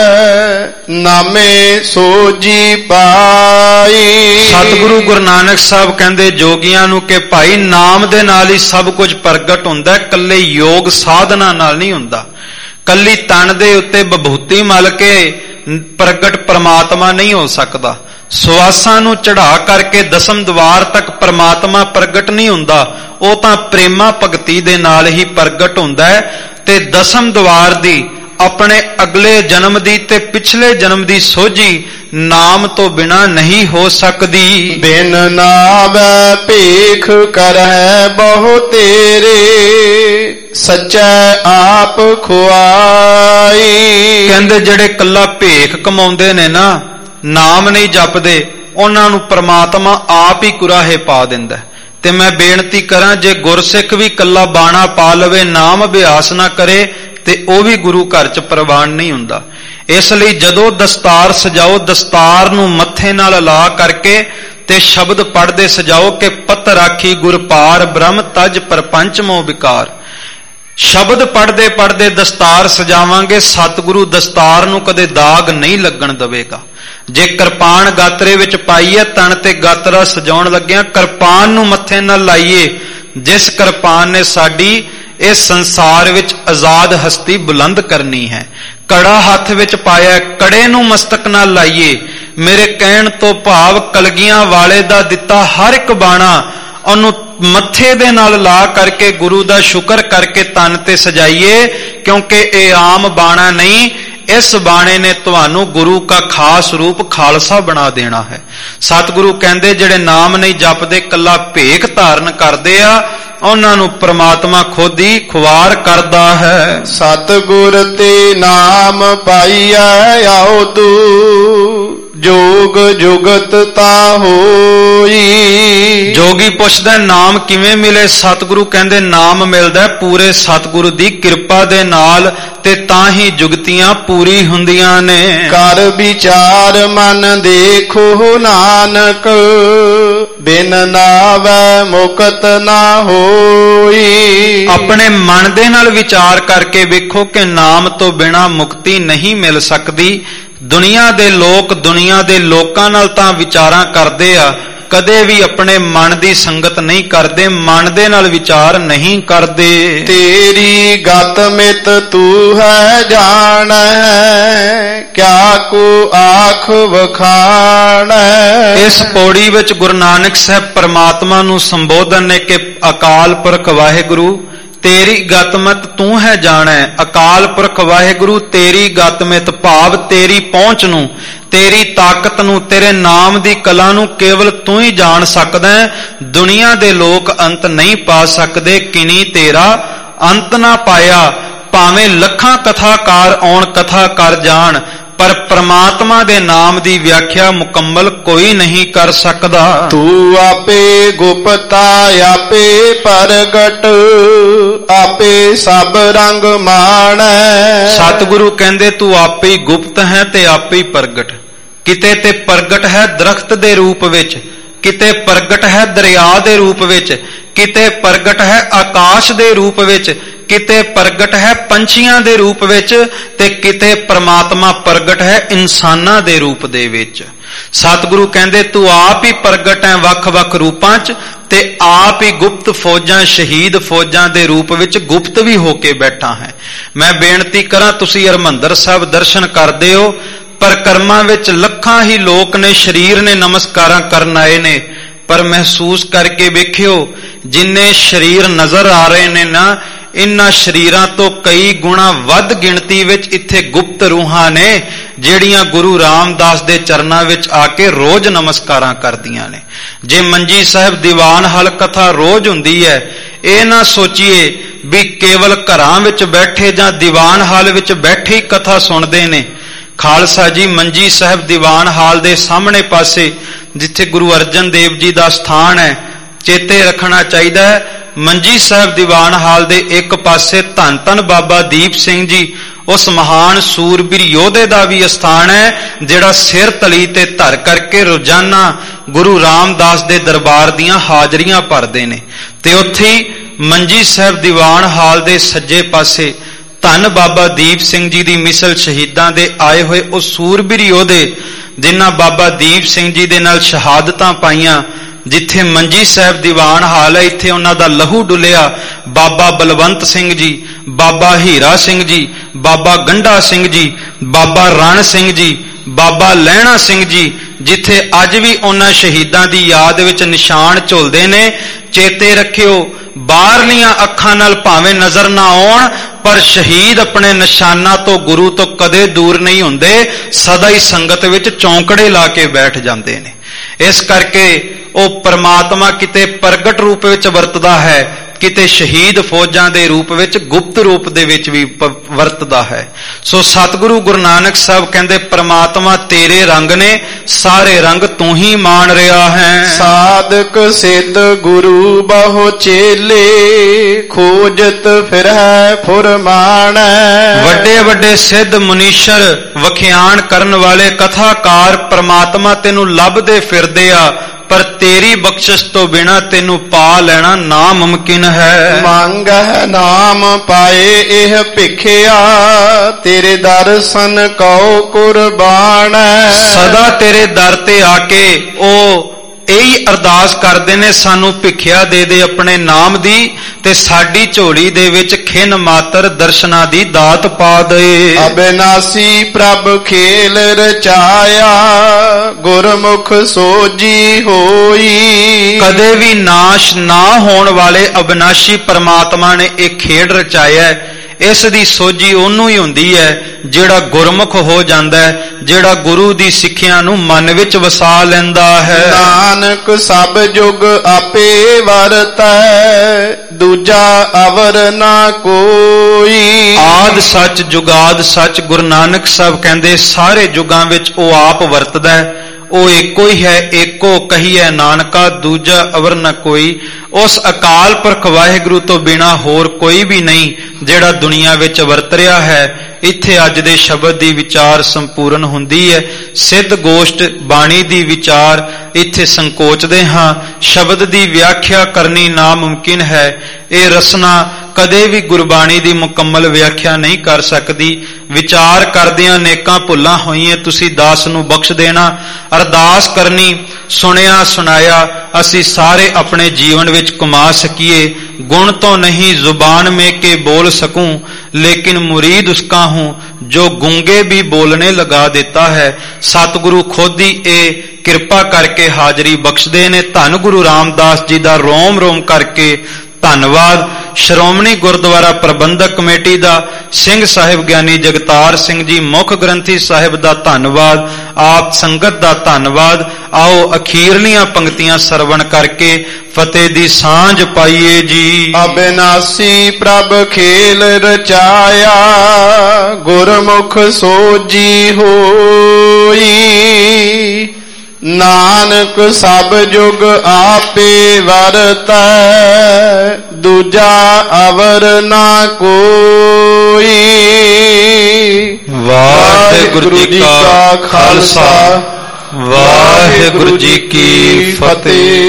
ਨਾਮੇ ਸੋਜੀ ਪਾਈ। ਸਤਿਗੁਰੂ ਗੁਰੂ ਨਾਨਕ ਸਾਹਿਬ ਕਹਿੰਦੇ ਜੋਗੀਆਂ ਨੂੰ ਕਿ ਭਾਈ ਨਾਮ ਦੇ ਨਾਲ ਹੀ ਸਭ ਕੁਝ ਪ੍ਰਗਟ ਹੁੰਦਾ, ਇਕੱਲੇ ਯੋਗ ਸਾਧਨਾ ਨਾਲ ਨਹੀਂ ਹੁੰਦਾ। ਕੱਲੀ ਤਨ ਦੇ ਉੱਤੇ ਵਿਭੂਤੀ ਮਲ ਕੇ ਪ੍ਰਗਟ ਪਰਮਾਤਮਾ ਨਹੀਂ ਹੋ ਸਕਦਾ। ਸਵਾਸਾਂ ਨੂੰ ਚੜਾ ਕਰਕੇ ਦਸਮ ਦਵਾਰ ਤੱਕ ਪਰਮਾਤਮਾ ਪ੍ਰਗਟ ਨਹੀਂ ਹੁੰਦਾ, ਉਹ ਤਾਂ ਪ੍ਰੇਮਾ ਭਗਤੀ ਦੇ ਨਾਲ ਹੀ ਪ੍ਰਗਟ ਹੁੰਦਾ ਹੈ। ਤੇ ਦਸਮ ਦਵਾਰ ਦੀ, ਆਪਣੇ ਅਗਲੇ ਜਨਮ ਦੀ ਤੇ ਪਿਛਲੇ ਜਨਮ ਦੀ ਸੋਝੀ ਨਾਮ ਤੋਂ ਬਿਨਾ ਨਹੀਂ ਹੋ ਸਕਦੀ। ਬਿਨ ਨਾਵੈ ਭੇਖ ਕਰੈ ਬਹੁ ਤੇਰੇ, ਸੱਚੈ ਆਪ ਖੁਆਈ। ਕਹਿੰਦੇ ਜਿਹੜੇ ਕੱਲਾ ਭੇਖ ਕਮਾਉਂਦੇ ਨੇ ਨਾ, ਨਾਮ ਨਹੀਂ ਜਪਦੇ, ਉਹਨਾਂ ਨੂੰ ਪ੍ਰਮਾਤਮਾ ਆਪ ਹੀ ਕੁਰਾਹੇ ਪਾ ਦਿੰਦਾ। ਤੇ ਮੈਂ ਬੇਨਤੀ ਕਰਾਂ, ਜੇ ਗੁਰਸਿੱਖ ਵੀ ਕੱਲਾ ਬਾਣਾ ਪਾ ਲਵੇ, ਨਾਮ ਅਭਿਆਸ ਨਾ ਕਰੇ, ਤੇ ਉਹ ਵੀ ਗੁਰੂ ਘਰ ਚ ਪ੍ਰਵਾਨ ਨਹੀਂ ਹੁੰਦਾ। ਇਸ ਲਈ ਜਦੋਂ ਦਸਤਾਰ ਸਜਾਓ, ਦਸਤਾਰ ਨੂੰ ਮੱਥੇ ਨਾਲ ਲਾ ਕਰਕੇ ਤੇ ਸ਼ਬਦ ਪੜ੍ਹਦੇ ਸਜਾਓ ਕਿ ਪਤ ਰਾਖੀ ਗੁਰ ਪਾਰ, ਬ੍ਰਹਮ ਤਜ ਪਰਪੰਚ ਮੋਹ ਵਿਕਾਰ। ਸ਼ਬਦ ਪੜ੍ਹਦੇ ਪੜ੍ਹਦੇ ਦਸਤਾਰ ਸਜਾਵਾਂਗੇ, ਸਤਿਗੁਰੂ ਦਸਤਾਰ ਨੂੰ ਕਦੇ ਦਾਗ ਨਹੀਂ ਲੱਗਣ ਦੇਵੇਗਾ। ਜੇ ਕਿਰਪਾਨ ਗਾਤਰੇ ਵਿੱਚ ਪਾਈਏ, ਤਣ ਤੇ ਗਾਤਰਾ ਸਜਾਉਣ ਲੱਗਿਆ ਕਿਰਪਾਨ ਨੂੰ ਮੱਥੇ ਨਾਲ ਲਾਈਏ। ਜਿਸ ਕਿਰਪਾਨ ਨੇ ਸਾਡੀ ਇਸ ਸੰਸਾਰ ਵਿੱਚ ਆਜ਼ਾਦ ਹਸਤੀ ਬੁਲੰਦ ਕਰਨੀ ਹੈ। ਕੜਾ ਹੱਥ ਵਿੱਚ ਪਾਇਆ, ਕੜੇ ਨੂੰ ਮਸਤਕ ਨਾਲ ਲਾਈਏ। ਮੇਰੇ ਕਹਿਣ ਤੋਂ ਭਾਵ ਕਲਗੀਆਂ ਵਾਲੇ ਦਾ ਦਿੱਤਾ ਹਰ ਇੱਕ ਬਾਣਾ, ਉਹਨੂੰ ਮੱਥੇ ਦੇ ਨਾਲ ਲਾ ਕਰਕੇ ਗੁਰੂ ਦਾ ਸ਼ੁਕਰ ਕਰਕੇ ਤਨ ਤੇ ਸਜਾਈਏ, ਕਿਉਂਕਿ ਇਹ ਆਮ ਬਾਣਾ ਨਹੀਂ, ਇਸ ਬਾਣੇ ਨੇ ਤੁਹਾਨੂੰ ਗੁਰੂ ਕਾ ਖਾਸ ਰੂਪ ਖਾਲਸਾ ਬਣਾ ਦੇਣਾ ਹੈ। ਸਤਿਗੁਰੂ ਕਹਿੰਦੇ ਜਿਹੜੇ ਨਾਮ ਨਹੀਂ ਜਪਦੇ, ਕੱਲਾ ਭੇਖ ਧਾਰਨ ਕਰਦੇ ਆ, ਉਹਨਾਂ ਨੂੰ ਪ੍ਰਮਾਤਮਾ ਖੁਦ ਹੀ ਖੁਆਰ ਕਰਦਾ ਹੈ। ਸਤਿਗੁਰ ਤੇ ਨਾਮ ਪਾਈਐ ਆਓ ਤੂ, ਜੋਗ ਜੁਗਤ ਤਾ ਹੋਈ। ਜੋਗੀ ਪੁੱਛਦਾ ਨਾਮ ਕਿਵੇਂ ਮਿਲੇ? ਸਤਿਗੁਰੂ ਕਹਿੰਦੇ ਨਾਮ ਮਿਲਦਾ ਪੂਰੇ ਸਤਿਗੁਰੂ ਦੀ ਕਿਰਪਾ ਦੇ ਨਾਲ, ਤੇ ਤਾਂ ਹੀ ਜੁਗਤੀਆਂ ਪੂਰੀ ਹੁੰਦੀਆਂ ਨੇ। ਕਰ ਵਿਚਾਰ ਮਨ ਦੇਖੋ ਨਾਨਕ, ਬਿਨ ਨਾਵੈ ਮੁਕਤ ਨਾ ਹੋਈ। ਆਪਣੇ ਮਨ ਦੇ ਨਾਲ ਵਿਚਾਰ ਕਰਕੇ ਵੇਖੋ ਕਿ ਨਾਮ ਤੋਂ ਬਿਨਾਂ ਮੁਕਤੀ ਨਹੀਂ ਮਿਲ ਸਕਦੀ। ਦੁਨੀਆ ਦੇ ਲੋਕ ਦੁਨੀਆ ਦੇ ਲੋਕਾਂ ਨਾਲ ਤਾਂ ਵਿਚਾਰਾਂ ਕਰਦੇ ਆ, ਕਦੇ ਵੀ ਆਪਣੇ ਮਨ ਦੀ ਸੰਗਤ ਨਹੀਂ ਕਰਦੇ, ਮਨ ਦੇ ਨਾਲ ਵਿਚਾਰ ਨਹੀਂ ਕਰਦੇ। ਤੇਰੀ ਗਤ ਮਿਤ ਤੂੰ ਹੈ ਜਾਣੈ, ਕਿਆ ਕੋ ਆਖ ਵਖਾਣੈ। ਇਸ ਪੌੜੀ ਵਿੱਚ ਗੁਰੂ ਨਾਨਕ ਸਾਹਿਬ ਪਰਮਾਤਮਾ ਨੂੰ ਸੰਬੋਧਨ ਨੇ ਕਿ ਅਕਾਲ ਪੁਰਖ ਵਾਹਿਗੁਰੂ ਤੇਰੀ ਗਤਮਤ ਤੂੰ ਹੈ ਜਾਣੈ। ਅਕਾਲ ਪੁਰਖ ਵਾਹਿਗੁਰੂ ਤੇਰੀ ਗਤਮਤ ਭਾਵ ਤੇਰੀ ਪਹੁੰਚ ਨੂੰ, ਤੇਰੀ ਤਾਕਤ ਨੂੰ, ਤੇਰੇ ਨਾਮ ਦੀ ਕਲਾ ਨੂੰ ਕੇਵਲ ਤੂੰ ਹੀ ਜਾਣ ਸਕਦਾ ਹੈ। ਦੁਨੀਆ ਦੇ ਲੋਕ ਅੰਤ ਨਹੀਂ ਪਾ ਸਕਦੇ। ਕਿਨੀ ਤੇਰਾ ਅੰਤ ਨਾ ਪਾਇਆ, ਭਾਵੇਂ ਲੱਖਾਂ ਕਥਾਕਾਰ ਆਉਣ ਕਥਾ ਕਰ ਜਾਣ, ਪਰ ਪ੍ਰਮਾਤਮਾ ਦੇ ਨਾਮ ਦੀ ਵਿਆਖਿਆ ਮੁਕੰਮਲ ਕੋਈ ਨਹੀਂ ਕਰ ਸਕਦਾ। ਤੂੰ ਆਪੇ ਗੁਪਤਾ ਆਪੇ ਪ੍ਰਗਟ ਆਪੇ ਸਭ ਰੰਗ ਮਾਣੈ। ਸਤਿਗੁਰੂ ਕਹਿੰਦੇ ਤੂੰ ਆਪੇ ਹੀ ਗੁਪਤ ਹੈ ਤੇ ਆਪੇ ਹੀ ਪ੍ਰਗਟ। ਕਿਤੇ ਤੇ ਪ੍ਰਗਟ ਹੈ ਦਰਖਤ ਦੇ ਰੂਪ ਵਿੱਚ, ਕਿਤੇ ਪ੍ਰਗਟ ਹੈ ਦਰਿਆ ਦੇ ਰੂਪ ਵਿੱਚ, ਕਿਤੇ ਪ੍ਰਗਟ ਹੈ ਆਕਾਸ਼ ਦੇ ਰੂਪ ਵਿੱਚ, ਕਿਤੇ ਪ੍ਰਗਟ ਹੈ ਪੰਛੀਆਂ ਦੇ ਰੂਪ ਵਿੱਚ, ਤੇ ਕਿਤੇ ਪ੍ਰਮਾਤਮਾ ਪ੍ਰਗਟ ਹੈ ਇਨਸਾਨਾਂ ਦੇ ਰੂਪ ਦੇ ਵਿੱਚ। ਸਤਿਗੁਰੂ ਕਹਿੰਦੇ ਤੂੰ ਆਪ ਹੀ ਪ੍ਰਗਟ ਹੈ ਵੱਖ-ਵੱਖ ਰੂਪਾਂ 'ਚ, ਤੇ ਆਪ ਹੀ ਗੁਪਤ ਫੌਜਾਂ ਸ਼ਹੀਦ ਫੌਜਾਂ ਦੇ ਰੂਪ ਵਿੱਚ ਗੁਪਤ ਵੀ ਹੋ ਕੇ ਬੈਠਾ ਹੈ। ਮੈਂ ਬੇਨਤੀ ਕਰਾਂ, ਤੁਸੀਂ ਹਰਿਮੰਦਰ ਸਾਹਿਬ ਦਰਸ਼ਨ ਕਰਦੇ ਹੋ, ਪਰਿਕਰਮਾ ਵਿੱਚ ਲੱਖਾਂ ਹੀ ਲੋਕ ਨੇ, ਸਰੀਰ ਨੇ ਨਮਸਕਾਰਾਂ ਕਰਨ ਆਏ ਨੇ, ਪਰ ਮਹਿਸੂਸ ਕਰਕੇ ਵੇਖਿਓ ਜਿੰਨੇ ਸਰੀਰ ਨਜ਼ਰ ਆ ਰਹੇ ਨੇ ਨਾ, ਇਨ੍ਹਾਂ ਸਰੀਰਾਂ ਤੋਂ ਕਈ ਗੁਣਾ ਵੱਧ ਗਿਣਤੀ ਵਿੱਚ ਇੱਥੇ ਗੁਪਤ ਰੂਹਾਂ ਨੇ ਜਿਹੜੀਆਂ ਗੁਰੂ ਰਾਮਦਾਸ ਦੇ ਚਰਨਾਂ ਵਿੱਚ ਆ ਕੇ ਰੋਜ਼ ਨਮਸਕਾਰਾਂ ਕਰਦੀਆਂ ਨੇ। ਜੇ ਮੰਜੀ ਸਾਹਿਬ ਦੀਵਾਨ ਹਲ ਕਥਾ ਰੋਜ਼ ਹੁੰਦੀ ਹੈ, ਇਹ ਨਾ ਸੋਚੀਏ ਵੀ ਕੇਵਲ ਘਰਾਂ ਵਿੱਚ ਬੈਠੇ ਜਾਂ ਦੀਵਾਨ ਹਾਲ ਵਿੱਚ ਬੈਠੇ ਹੀ ਕਥਾ ਸੁਣਦੇ ਨੇ। ਖਾਲਸਾ ਜੀ ਮੰਜੀ ਸਾਹਿਬ ਦੀਵਾਨ ਹਾਲ ਦੇ ਸਾਹਮਣੇ ਪਾਸੇ ਜਿੱਥੇ ਗੁਰੂ ਅਰਜਨ ਦੇਵ ਜੀ ਦਾ ਸਥਾਨ ਹੈ, ਚੇਤੇ ਰੱਖਣਾ ਚਾਹੀਦਾ ਹੈ, ਮੰਜੀ ਸਾਹਿਬ ਦੀਵਾਨ ਹਾਲ ਦੇ ਇੱਕ ਪਾਸੇ ਧੰਨ ਧੰਨ ਬਾਬਾ ਦੀਪ ਸਿੰਘ ਜੀ, ਉਸ ਮਹਾਨ ਸੂਰਬੀਰ ਯੋਧੇ ਦਾ ਵੀ ਅਸਥਾਨ ਹੈ ਜਿਹੜਾ ਸਿਰ ਤਲੀ ਤੇ ਧਰ ਕਰਕੇ ਰੋਜ਼ਾਨਾ ਗੁਰੂ ਰਾਮਦਾਸ ਦੇ ਦਰਬਾਰ ਦੀਆਂ ਹਾਜ਼ਰੀਆਂ ਭਰਦੇ ਨੇ। ਤੇ ਉੱਥੇ ਹੀ ਮੰਜੀ ਸਾਹਿਬ ਦੀਵਾਨ ਹਾਲ ਦੇ ਸੱਜੇ ਪਾਸੇ ਧੰਨ ਬਾਬਾ ਦੀਪ ਸਿੰਘ ਜੀ ਦੀ ਮਿਸਲ ਸ਼ਹੀਦਾਂ ਦੇ ਆਏ ਹੋਏ ਉਹ ਸੂਰਬੀਰ ਯੋਧੇ ਜਿਨ੍ਹਾਂ ਬਾਬਾ ਦੀਪ ਸਿੰਘ ਜੀ ਦੇ ਨਾਲ ਸ਼ਹਾਦਤਾਂ ਪਾਈਆਂ, ਜਿੱਥੇ ਮੰਜੀ ਸਾਹਿਬ ਦੀਵਾਨ ਹਾਲ ਹੈ, ਇੱਥੇ ਉਹਨਾਂ ਦਾ ਲਹੂ ਡੁੱਲਿਆ। ਬਾਬਾ ਬਲਵੰਤ ਸਿੰਘ ਜੀ, ਬਾਬਾ ਹੀਰਾ ਸਿੰਘ ਜੀ, ਬਾਬਾ ਗੰਢਾ ਸਿੰਘ ਜੀ, ਬਾਬਾ ਰਣ ਸਿੰਘ ਜੀ, ਬਾਬਾ ਲਹਿਣਾ ਸਿੰਘ ਜੀ, ਜਿੱਥੇ ਅੱਜ ਵੀ ਉਹਨਾਂ ਸ਼ਹੀਦਾਂ ਦੀ ਯਾਦ ਵਿੱਚ ਨਿਸ਼ਾਨ ਝੁਲਦੇ ਨੇ। ਚੇਤੇ ਰੱਖਿਓ, ਬਾਹਰਲੀਆਂ ਅੱਖਾਂ ਨਾਲ ਭਾਵੇਂ ਨਜ਼ਰ ਨਾ ਆਉਣ, ਪਰ ਸ਼ਹੀਦ ਆਪਣੇ ਨਿਸ਼ਾਨਾਂ ਤੋਂ, ਗੁਰੂ ਤੋਂ ਕਦੇ ਦੂਰ ਨਹੀਂ ਹੁੰਦੇ, ਸਦਾ ਹੀ ਸੰਗਤ ਵਿੱਚ ਚੌਂਕੜੇ ਲਾ ਕੇ ਬੈਠ ਜਾਂਦੇ ਨੇ। ਇਸ ਕਰਕੇ ਉਹ ਪਰਮਾਤਮਾ ਕਿਤੇ ਪ੍ਰਗਟ ਰੂਪ ਵਿੱਚ ਵਰਤਦਾ ਹੈ, ਕਿਤੇ ਸ਼ਹੀਦ ਫੌਜਾਂ ਦੇ ਰੂਪ ਵਿੱਚ ਗੁਪਤ ਰੂਪ ਦੇ ਵਿੱਚ ਵੀ ਵਰਤਦਾ ਹੈ। ਸੋ ਸਤਿਗੁਰੂ ਗੁਰੂ ਨਾਨਕ ਸਾਹਿਬ ਕਹਿੰਦੇ ਪਰਮਾਤਮਾ ਤੇਰੇ ਰੰਗ ਨੇ, ਸਾਰੇ ਰੰਗ ਤੂੰ ਹੀ ਮਾਣ ਰਿਹਾ ਹੈ। ਸਾਧਕ ਸਿੱਧ ਗੁਰੂ ਬਹੁ ਚੇਲੇ ਖੋਜਤ ਫਿਰੈ ਫੁਰਮਾਣੈ। ਵੱਡੇ ਵੱਡੇ ਸਿੱਧ ਮੁਨੀਸ਼ਰ ਵਖਿਆਨ ਕਰਨ ਵਾਲੇ ਕਥਾਕਾਰ ਪਰਮਾਤਮਾ ਤੈਨੂੰ ਲੱਭਦੇ ਫਿਰਦੇ ਆ, ਪਰ ਤੇਰੀ ਬਖਸ਼ਿਸ਼ ਤੋਂ ਬਿਨਾ ਤੈਨੂੰ ਪਾ ਲੈਣਾ ਨਾ ਮੁਮਕਿਨ ਹੈ। ਮੰਗਹਿ ਨਾਮ ਪਾਏ ਇਹ ਭਿਖਿਆ ਤੇਰੇ ਦਰਸ਼ਨ ਕਉ ਕੁਰਬਾਨ। ਸਦਾ ਤੇਰੇ ਦਰ ਤੇ ਆ ਕੇ ਉਹ ਇਹੀ ਅਰਦਾਸ ਕਰਦੇ ਨੇ, ਸਾਨੂੰ ਭਿਖਿਆ ਦੇ ਦੇ ਆਪਣੇ ਨਾਮ ਦੀ, ਤੇ ਸਾਡੀ ਝੋਲੀ ਦੇ ਵਿੱਚ ਖਿਨ ਮਾਤਰ ਦਰਸ਼ਨਾਂ ਦੀ ਦਾਤ ਪਾ ਦੇ। ਅਬਿਨਾਸੀ ਪ੍ਰਭ ਖੇਲ ਰਚਾਇਆ ਗੁਰਮੁਖ ਸੋਜੀ ਹੋਈ। ਕਦੇ ਵੀ ਨਾਸ਼ ਨਾ ਹੋਣ ਵਾਲੇ ਅਬਿਨਾਸ਼ੀ ਪਰਮਾਤਮਾ ਨੇ ਇਹ ਖੇਡ ਰਚਾਇਆ ਹੈ। ਇਸ ਦੀ ਸੋਝੀ ਉਹਨੂੰ ਹੀ ਹੁੰਦੀ ਹੈ ਜਿਹੜਾ ਗੁਰਮੁਖ ਹੋ ਜਾਂਦਾ ਹੈ, ਜਿਹੜਾ ਗੁਰੂ ਦੀ ਸਿੱਖਿਆ ਨੂੰ ਮਨ ਵਿੱਚ ਵਸਾ ਲੈਂਦਾ ਹੈ। ਨਾਨਕ ਸਭ ਜੁਗ ਆਪੇ ਵਰਤੈ ਦੂਜਾ ਅਵਰ ਨਾ ਕੋਈ। ਆਦ ਸੱਚ ਜੁਗਾਦ ਸੱਚ ਗੁਰੂ ਨਾਨਕ ਸਾਹਿਬ ਕਹਿੰਦੇ ਸਾਰੇ ਯੁਗਾਂ ਵਿੱਚ ਉਹ ਆਪ ਵਰਤਦਾ ਹੈ। ਉਹ ਇੱਕੋ ਹੀ ਹੈ, ਏਕੋ ਕਹੀਐ ਨਾਨਕਾ ਦੂਜਾ ਅਵਰ ਨ ਕੋਈ। ਉਸ ਅਕਾਲ ਪੁਰਖ ਵਾਹਿਗੁਰੂ ਤੋਂ ਬਿਨਾ ਹੋਰ ਕੋਈ ਵੀ ਨਹੀਂ ਜਿਹੜਾ ਦੁਨੀਆ ਵਿੱਚ ਵਰਤ ਰਿਹਾ ਹੈ। ਇੱਥੇ ਅੱਜ ਦੇ ਸ਼ਬਦ ਦੀ ਵਿਚਾਰ ਸੰਪੂਰਨ ਹੁੰਦੀ ਹੈ। ਸਿੱਧ ਗੋਸ਼ਟ ਬਾਣੀ ਦੀ ਵਿਚਾਰ ਇੱਥੇ ਸੰਕੋਚਦੇ ਹਾਂ। ਸ਼ਬਦ ਦੀ ਵਿਆਖਿਆ ਕਰਨੀ ਨਾਮੁਮਕਿਨ ਹੈ। ਇਹ ਰਸਨਾ ਕਦੇ ਵੀ ਗੁਰਬਾਣੀ ਦੀ ਮੁਕੰਮਲ ਵਿਆਖਿਆ ਨਹੀਂ ਕਰ ਸਕਦੀ। ਵਿਚਾਰ ਕਰਦਿਆਂ ਨੇਕਾਂ ਭੁੱਲਾਂ ਹੋਈਆਂ ਤੁਸੀਂ ਦਾਸ ਨੂੰ ਬਖਸ਼ ਦੇਣਾ। ਅਰਦਾਸ ਕਰਨੀ, ਸੁਣਿਆ ਸੁਣਾਇਆ ਅਸੀਂ ਸਾਰੇ ਆਪਣੇ ਜੀਵਨ ਵਿੱਚ ਕਮਾ ਸਕੀਏ। ਗੁਣ ਤੋਂ ਨਹੀਂ ਜ਼ੁਬਾਨ में के बोल सकूं, लेकिन मुरीद उसका हूं जो गूंगे भी बोलने लगा देता है। सतगुरु खुद ही ਇਹ ਕਿਰਪਾ ਕਰਕੇ ਹਾਜ਼ਰੀ ਬਖਸ਼ਦੇ ਨੇ। ਧੰਨ ਗੁਰੂ ਰਾਮਦਾਸ ਜੀ ਦਾ ਰੋਮ ਰੋਮ ਕਰਕੇ ਧੰਨਵਾਦ ਸ਼੍ਰੋਮਣੀ ਗੁਰਦੁਆਰਾ ਪ੍ਰਬੰਧਕ ਕਮੇਟੀ ਦਾ, ਸਿੰਘ ਸਾਹਿਬ ਗਿਆਨੀ ਜਗਤਾਰ ਸਿੰਘ ਜੀ ਮੁੱਖ ਗ੍ਰੰਥੀ ਸਾਹਿਬ ਦਾ ਧੰਨਵਾਦ, ਆਪ ਸੰਗਤ ਦਾ ਧੰਨਵਾਦ। ਆਓ ਅਖੀਰਲੀਆਂ ਪੰਕਤੀਆਂ ਸਰਵਣ ਕਰਕੇ ਫਤਿਹ ਦੀ ਸਾਂਝ ਪਾਈਏ ਜੀ। ਅਬਿਨਾਸੀ ਪ੍ਰਭ ਖੇਲ ਰਚਾਇਆ, ਗੁਰਮੁਖ ਸੋਜੀ ਹੋਈ। ਨਾਨਕ ਸਭ ਜੁਗ ਆਪੇ ਵਰਤੈ, ਦੂਜਾ ਅਵਰ ਨਾ ਕੋਈ। ਵਾਹਿਗੁਰੂ ਜੀ ਕਾ ਖਾਲਸਾ, ਵਾਹਿਗੁਰੂ ਜੀ ਕੀ ਫਤਿਹ।